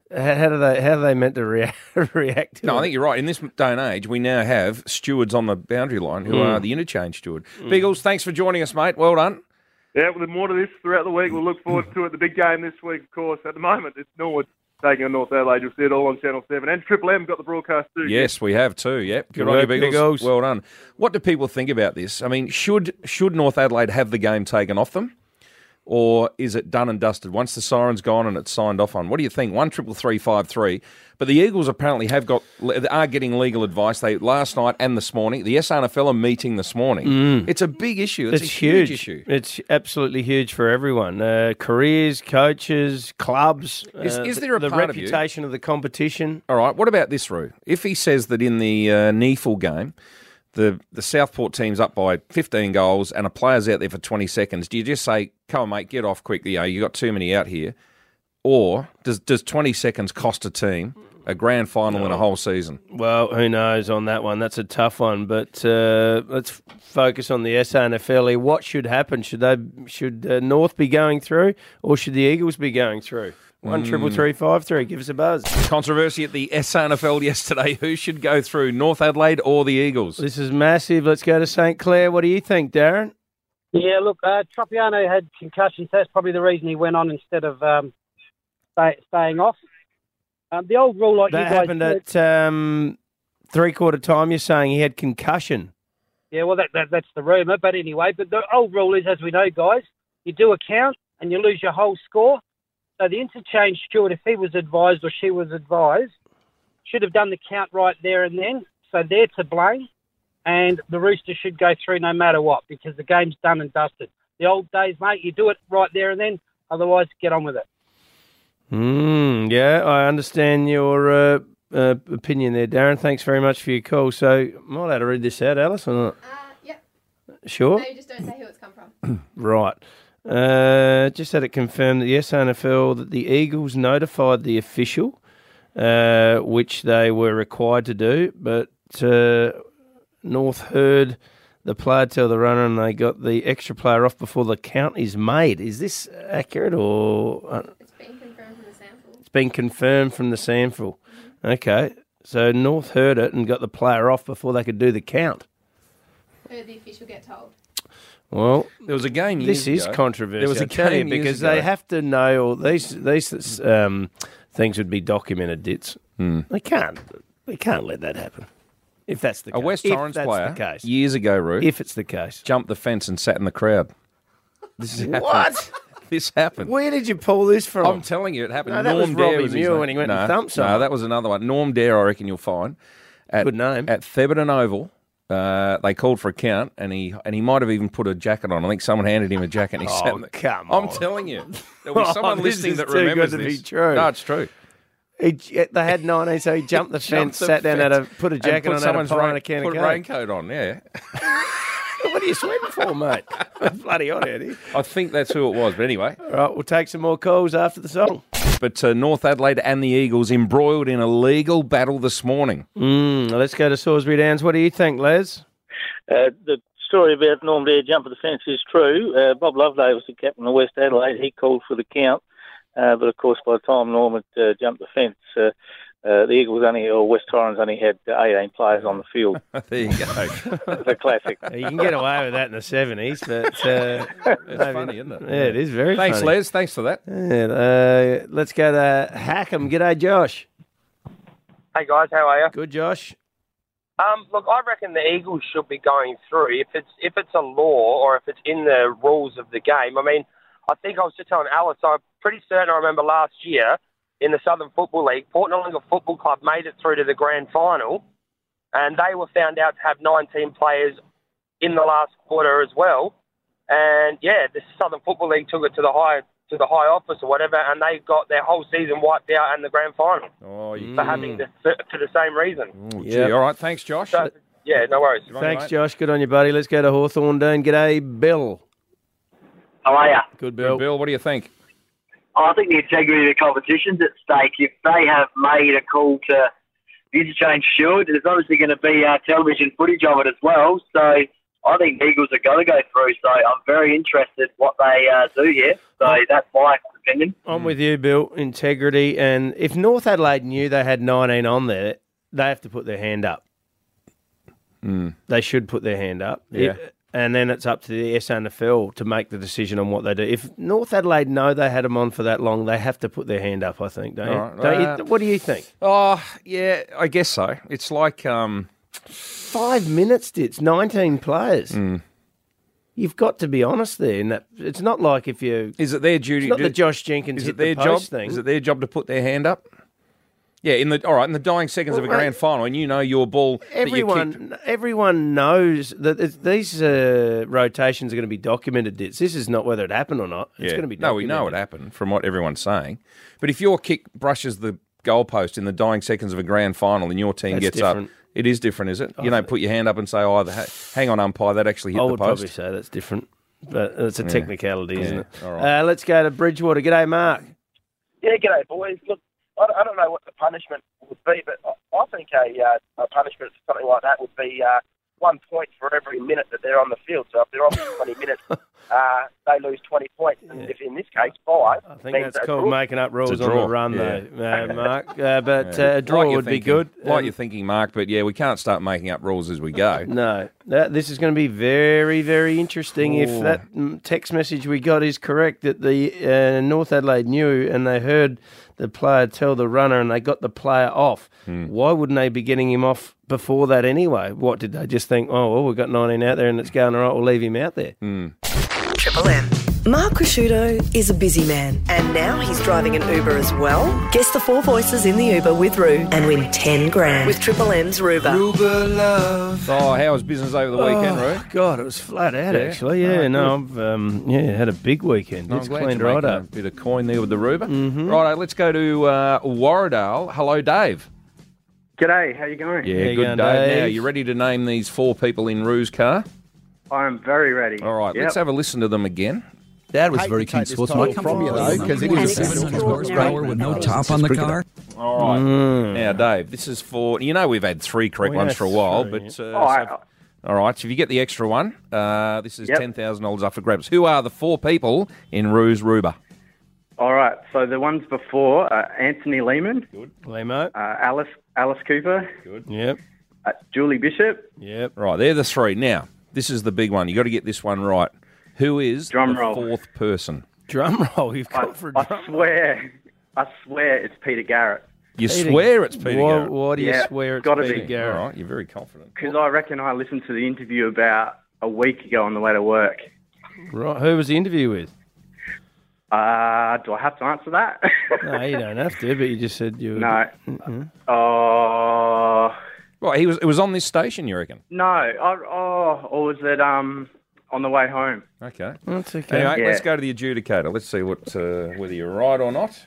S6: How, how do they? How are they meant to rea- react? To
S4: No,
S6: it?
S4: I think you're right. In this day and age, we now have stewards on the boundary line who
S6: Mm.
S4: are the interchange steward. Beagles, thanks for joining us, mate. Well done.
S3: Yeah, well, there's more to this throughout the week. We'll look forward to it. The big game this week, of course. At the moment, it's Norwood taking on North Adelaide. You'll see it all on Channel seven. And Triple M got the broadcast too.
S4: Yes, we have too. Yep. Good,
S6: Good
S4: on you,
S6: work,
S4: Beagles.
S6: Beagles.
S4: Well done. What do people think about this? I mean, should should North Adelaide have the game taken off them? Or is it done and dusted once the siren's gone and it's signed off on? What do you think? One triple three five three. But the Eagles apparently have got are getting legal advice. They last night and this morning. The S A N F L are meeting this morning.
S6: Mm.
S4: It's a big issue. It's,
S6: It's,
S4: a huge,
S6: huge.
S4: issue.
S6: It's absolutely huge for everyone. Uh, careers, coaches, clubs.
S4: Is,
S6: uh,
S4: is there a
S6: the
S4: part
S6: reputation
S4: of,
S6: of the competition?
S4: All right. What about this, Roo? If he says that in the uh, N E F L game, the the Southport team's up by fifteen goals and a player's out there for twenty seconds, do you just say, "Come on, mate, get off quick"? You know, you got too many out here, or does does twenty seconds cost a team a grand final in a whole season?
S6: Well, who knows on that one? That's a tough one. But uh, let's focus on the S A N F L. What should happen? Should they should uh, North be going through, or should the Eagles be going through? One triple three five three. Give us a buzz.
S4: Controversy at the S A N F L yesterday. Who should go through, North Adelaide or the Eagles?
S6: This is massive. Let's go to Saint Clair. What do you think, Darren?
S2: Yeah, look, uh, Tropiano had concussion, so that's probably the reason he went on instead of um, stay, staying off. Um, the old rule, like
S6: That
S2: you guys
S6: happened
S2: said,
S6: at um, three quarter time. You're saying he had concussion.
S2: yeah, well, that, that that's the rumour. But anyway, but the old rule is, as we know, guys, you do a count and you lose your whole score. So the interchange steward, if he was advised or she was advised, should have done the count right there and then. So they're to blame. And the Roosters should go through no matter what, because the game's done and dusted. The old days, mate, you do it right there and then. Otherwise, get on with it.
S6: Mm, yeah, I understand your uh, uh, opinion there, Darren. Thanks very much for your call. So, am I allowed to read this out, Alice, or not?
S5: Uh, yep.
S6: Sure?
S5: No, you just don't say who it's come from.
S6: Right. Uh, just had it confirmed that the S A N F L, that the Eagles notified the official, uh, which they were required to do, but uh, North heard the player tell the runner and they got the extra player off before the count is made. Is this accurate or... Uh,
S5: It's been confirmed from the sample.
S6: It's been confirmed from the sample. Okay. So North heard it and got the player off before they could do the count.
S5: Heard the official get told.
S6: Well,
S4: there was a game
S6: This
S4: years
S6: is
S4: ago.
S6: controversial.
S4: There was a
S6: I tell you,
S4: game years
S6: because
S4: ago.
S6: they have to know all these these um, things would be documented. Dits.
S4: Hmm.
S6: They can't. They can't let that happen. If that's the
S4: A
S6: case.
S4: West
S6: If
S4: Torrens
S6: that's
S4: player
S6: the case.
S4: years ago, Ruth,
S6: If it's the case.
S4: jumped the fence and sat in the crowd. This has happened.
S6: What?
S4: This happened.
S6: Where did you pull this from?
S4: I'm telling you, it happened.
S6: No, that
S4: Norm
S6: was
S4: Dare
S6: Robbie
S4: was his
S6: Muir
S4: name.
S6: when he went
S4: no,
S6: and thumped
S4: No,
S6: someone.
S4: that was another one. Norm Dare, I reckon you'll find. At,
S6: Good name.
S4: At Thebarton Oval, uh, they called for a count, and he and he might have even put a jacket on. I think someone handed him a jacket, and he
S6: Oh,
S4: sat in the...
S6: come
S4: I'm
S6: on.
S4: telling you. There'll be someone
S6: Oh, this
S4: listening
S6: is
S4: that
S6: too
S4: remembers
S6: good to
S4: this.
S6: be true.
S4: No, it's true.
S6: He, they had nineteen, so he jumped the fence,
S4: the
S6: sat down, had a,
S4: fence
S6: put a
S4: and
S6: jacket
S4: put
S6: on, had a
S4: someone's
S6: pie
S4: rain-
S6: and a can
S4: put
S6: of
S4: a
S6: Coke.
S4: raincoat on, yeah.
S6: What are you sweating for, mate? Bloody hot out here.
S4: I think that's who it was, but anyway.
S6: All right, we'll take some more calls after the song.
S4: But uh, North Adelaide and the Eagles embroiled in a legal battle this morning.
S6: Mm, let's go to Salisbury Downs. What do you think, Les?
S7: Uh, the story about Norm Dare jumping the fence is true. Uh, Bob Loveday was the captain of West Adelaide. He called for the count. Uh, but, of course, by the time Norm had uh, jumped the fence, uh, uh, the Eagles only, or West Torrens only had uh, eighteen players on the field.
S4: There you go.
S7: It's a classic.
S6: You can get away with that in the seventies, but... Uh,
S4: It's
S6: maybe-
S4: funny, isn't it?
S6: Yeah, it is very
S4: Thanks,
S6: funny.
S4: Les. Thanks for that.
S6: Yeah, uh, let's go to Hackham. G'day, Josh.
S24: Hey guys, how are you?
S6: Good, Josh.
S24: Um, look, I reckon the Eagles should be going through if it's if it's a law or if it's in the rules of the game. I mean, I think I was just telling Alice, I'm pretty certain I remember last year in the Southern Football League, Port Noarlunga Football Club made it through to the grand final, and they were found out to have nineteen players in the last quarter as well. And yeah, the Southern Football League took it to the high to the high office or whatever, and they got their whole season wiped out in the grand final
S4: Oh, you
S24: for having the, for the same reason.
S4: Ooh, gee,
S6: Yeah.
S4: all right. Thanks, Josh.
S24: So, yeah, no worries.
S6: Thanks, Josh. Good on you, buddy. Let's go to Hawthorne Dean. G'day, Bill.
S25: How are you?
S6: Good, Bill.
S4: Good, Bill, what do you think?
S25: I think the integrity of the competition's at stake. If they have made a call to interchange steward, there's obviously going to be uh, television footage of it as well. So I think the Eagles are going to go through. So I'm very interested what they uh, do here. So that's my opinion.
S6: I'm with you, Bill. Integrity. And if North Adelaide knew they had nineteen on there, they have to put their hand up.
S4: Mm.
S6: They should put their hand up.
S4: Yeah.
S6: It- and then it's up to the S A N F L to make the decision on what they do. If North Adelaide know they had them on for that long, they have to put their hand up, I think, don't you?
S4: All right,
S6: Don't
S4: uh,
S6: you? What do you think?
S4: Oh, yeah, I guess so. It's like... Um,
S6: Five minutes, it's nineteen players.
S4: Mm.
S6: You've got to be honest there. In that, it's not like if you...
S4: Is it their duty?
S6: It's not
S4: to-
S6: the Josh Jenkins
S4: Is
S6: hit
S4: it their
S6: the post
S4: job?
S6: thing.
S4: Is it their job to put their hand up? Yeah, in the all right, in the dying seconds of a
S6: Well,
S4: grand final, and you know your ball that you kicked.
S6: Everyone, everyone knows that it's, these uh, rotations are going to be documented. This This is not whether it happened or not. It's
S4: Yeah.
S6: going to be
S4: no, we
S6: documented.
S4: know it happened from what everyone's saying. But if your kick brushes the goalpost in the dying seconds of a grand final, and your team
S6: That's
S4: gets
S6: different.
S4: up, it is different, is it?
S6: I
S4: You don't
S6: think-
S4: put your hand up and say, "Oh, the, hang on, umpire, that actually hit
S6: I
S4: the
S6: would
S4: post."
S6: probably say that's different, but it's a
S4: Yeah.
S6: technicality, isn't
S4: Yeah.
S6: it?
S4: All right.
S6: Uh, let's go to Bridgewater. G'day, Mark.
S24: Yeah, g'day, boys. Look, I don't, I don't know what the punishment would be, but I, I think a, uh, a punishment for something like that would be uh, one point for every minute that they're on the field. So if they're on for twenty minutes, uh, they lose twenty points. And if in this case, five,
S6: I think that's called making up rules on the run,
S4: Yeah.
S6: though, uh, Mark. Uh, but
S4: Yeah.
S6: uh, a draw
S4: Like you're
S6: would be
S4: thinking-
S6: good.
S4: Like
S6: Um,
S4: you're thinking, Mark, but yeah, we can't start making up rules as we go.
S6: No, that, this is going to be very, very interesting. If
S4: Oh.
S6: that mm, text message we got is correct, that the uh, North Adelaide knew and they heard the player tell the runner and they got the player off,
S4: Hmm.
S6: why wouldn't they be getting him off before that anyway? What, did they just think, oh, well, we've got nineteen out there and it's going all right, we'll leave him out there?
S4: Hmm.
S1: Triple M. Mark Cresciuto is a busy man, and now he's driving an Uber as well. Guess the four voices in the Uber with Roo and win ten grand with Triple M's Ruba.
S6: Ruba love.
S4: Oh, how was business over the weekend,
S6: Oh,
S4: Roo?
S6: God, it was flat out,
S4: Yeah?
S6: actually. Yeah,
S4: Oh,
S6: no,
S4: good.
S6: I've um, yeah, had a big weekend.
S4: No,
S6: it's
S4: I'm glad
S6: cleaned
S4: you're
S6: right
S4: making
S6: up.
S4: a bit of coin there with the Ruba. Mm-hmm. Righto, let's go to uh, Warradale. Hello, Dave.
S8: G'day, how you going?
S4: Yeah,
S8: How you
S4: good
S8: going,
S4: day.
S8: Dave?
S4: Now, you ready to name these four people in Roo's car?
S8: I'm very ready.
S4: All right,
S8: Yep.
S4: let's have a listen to them again.
S9: Dad was very keen sportsman. I come from you though, because it is a seven hundred horsepower with no top on the car.
S4: All right.
S6: Mm.
S4: Now, Dave, this is for... You know we've had three correct
S8: We
S4: ones
S8: had
S4: for a while,
S8: three,
S4: but...
S8: yeah.
S4: Uh,
S8: Oh, I-
S4: so- all right, so if you get the extra one, uh, this is
S8: Yep.
S4: ten thousand dollars up for grabs. Who are the four people in Roo's Ruba?
S8: All right, so the ones before, uh, Anthony Lehman.
S4: Good.
S6: Lemo.
S8: Uh, Alice Alice Cooper.
S4: Good.
S6: Yep.
S8: Uh, Julie Bishop.
S6: Yep.
S4: Right, they're the three. Now, this is the big one. you got to get this one right. Who is
S8: Drum
S4: the
S8: roll.
S4: fourth person?
S6: Drum roll, you've
S8: I, I swear, I swear it's Peter Garrett.
S4: You
S6: Peter-
S4: swear it's Peter
S6: Why-
S4: Garrett?
S6: why do you
S8: Yeah,
S6: swear it's
S8: gotta
S6: Peter
S8: be.
S6: Garrett?
S4: All right, you're very confident.
S8: Because I reckon I listened to the interview about a week ago on the way to work.
S6: Right, who was the interview with?
S8: Uh, do I have to answer that?
S6: No, you don't have to, but you just said you.
S8: No.
S6: Mm-mm.
S8: Oh,
S4: Well, he was. It was on this station, you reckon?
S8: no. Oh, oh, or was it um on the way home?
S4: Okay.
S6: That's okay.
S4: Anyway,
S8: Yeah.
S4: let's go to the adjudicator. Let's see what uh, whether you're right or not.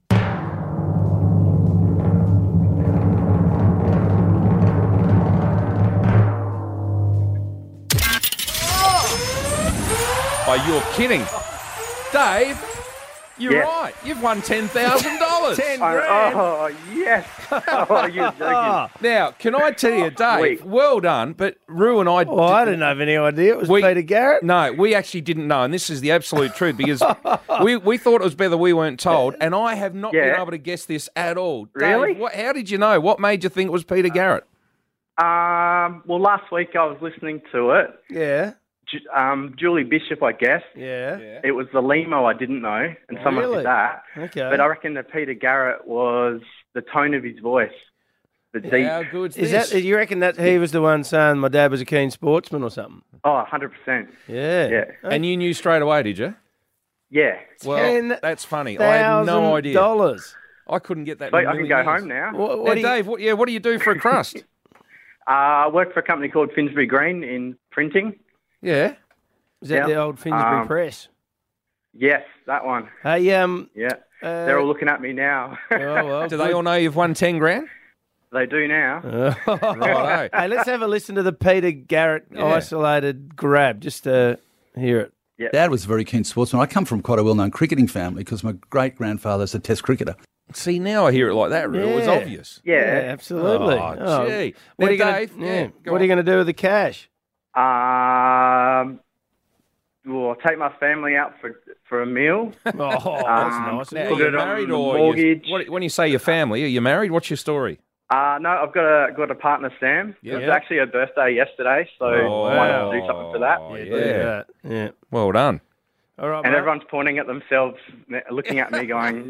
S4: Oh, you're kidding. Dave, you're
S8: Yeah.
S4: right. You've won ten thousand dollars.
S8: Ten grand. Oh, yes. Oh, you're joking.
S4: Now, can I tell you, Dave, well done, but Rue and I...
S6: Well, I didn't have any idea it was Peter Garrett.
S4: No, we actually didn't know, and this is the absolute truth, because we, we thought it was better we weren't told, and I have not been
S8: Yeah.
S4: able to guess this at all. Dave,
S8: Really?
S4: what, how did you know? What made you think it was Peter Garrett?
S8: Um, well, last week I was listening to it.
S6: Yeah.
S8: Ju- Um, Julie Bishop, I guess.
S6: Yeah.
S8: It was the Limo I didn't know, and someone
S6: Really?
S8: did that.
S6: Okay.
S8: But I reckon that Peter Garrett was the tone of his voice, the deep.
S4: How good's
S6: Is
S4: this?
S6: that you reckon that he was the one saying my dad was a keen sportsman or something?
S8: Oh, one hundred percent.
S6: Yeah.
S8: Yeah.
S4: And you knew straight away, did you?
S8: Yeah.
S4: Well,
S6: Ten
S4: that's funny. I had no
S6: thousand
S4: idea.
S6: dollars.
S4: I couldn't get that.
S8: So
S4: in a
S8: I can
S4: million
S8: go
S4: years.
S8: home now.
S6: What,
S4: Now,
S6: what do you,
S4: Dave, what, yeah, what do you do for a crust?
S8: Uh, I work for a company called Finsbury Green in printing.
S4: Yeah.
S6: is that
S8: Yeah.
S6: the old Finsbury
S8: Um,
S6: Press?
S8: Yes, that one.
S6: Hey, um,
S8: Yeah.
S6: uh,
S8: They're all looking at me now.
S6: oh, well,
S4: Do they all know you've won ten grand?
S8: They do now.
S4: Righto.
S6: Hey, let's have a listen to the Peter Garrett
S4: Yeah.
S6: isolated grab just to hear it.
S9: Dad was a very keen sportsman. I come from quite a well-known cricketing family because my great-grandfather's a Test cricketer.
S4: See, now I hear it like that, Rue. It was
S6: Yeah.
S4: obvious.
S8: Yeah.
S6: absolutely.
S4: Oh, gee.
S6: What
S4: Now,
S6: are you gonna,
S4: Dave,
S6: yeah,
S4: yeah, go
S6: what are you
S4: on.
S6: going to do with the cash?
S8: Um, well, take my family out for for a meal.
S6: Oh, that's
S8: Um,
S6: nice.
S4: Now, are
S8: Put
S4: you
S8: it on
S4: married
S8: the
S4: or
S8: mortgage.
S4: You, what, when you say your family, are you married? What's your story?
S8: Uh, no, I've got a got a partner, Sam.
S4: Yeah.
S8: It was actually her birthday yesterday, so
S4: Oh,
S8: why not do something for that?
S4: Oh,
S6: Yeah,
S4: yeah.
S6: do that. Yeah.
S4: Well done.
S6: All right,
S8: And
S6: mate.
S8: everyone's pointing at themselves, looking at me, going,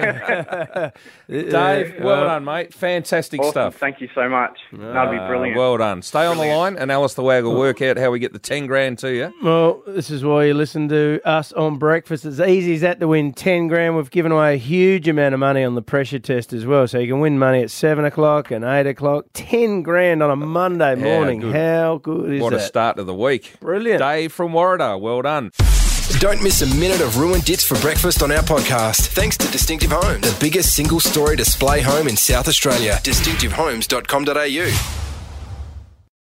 S4: Dave, well
S8: Uh,
S4: done, mate. Fantastic
S8: awesome,
S4: stuff.
S8: thank you so much. That'll be
S4: Uh,
S8: brilliant.
S4: well done. Stay on the
S8: Brilliant.
S4: line, and Alice the Wag will work out how we get the ten grand to you.
S6: Well, this is why you listen to us on breakfast. It's easy as that to win ten grand. We've given away a huge amount of money on the pressure test as well. So you can win money at seven o'clock and eight o'clock. ten grand on a Monday morning.
S4: good.
S6: How good is
S4: What
S6: that?
S4: a start to the week.
S6: Brilliant.
S4: Dave from Warrada, well done.
S10: Don't miss a minute of ruined dits for breakfast on our podcast. Thanks to Distinctive Homes, the biggest single-story display home in South Australia. distinctive homes dot com dot a u.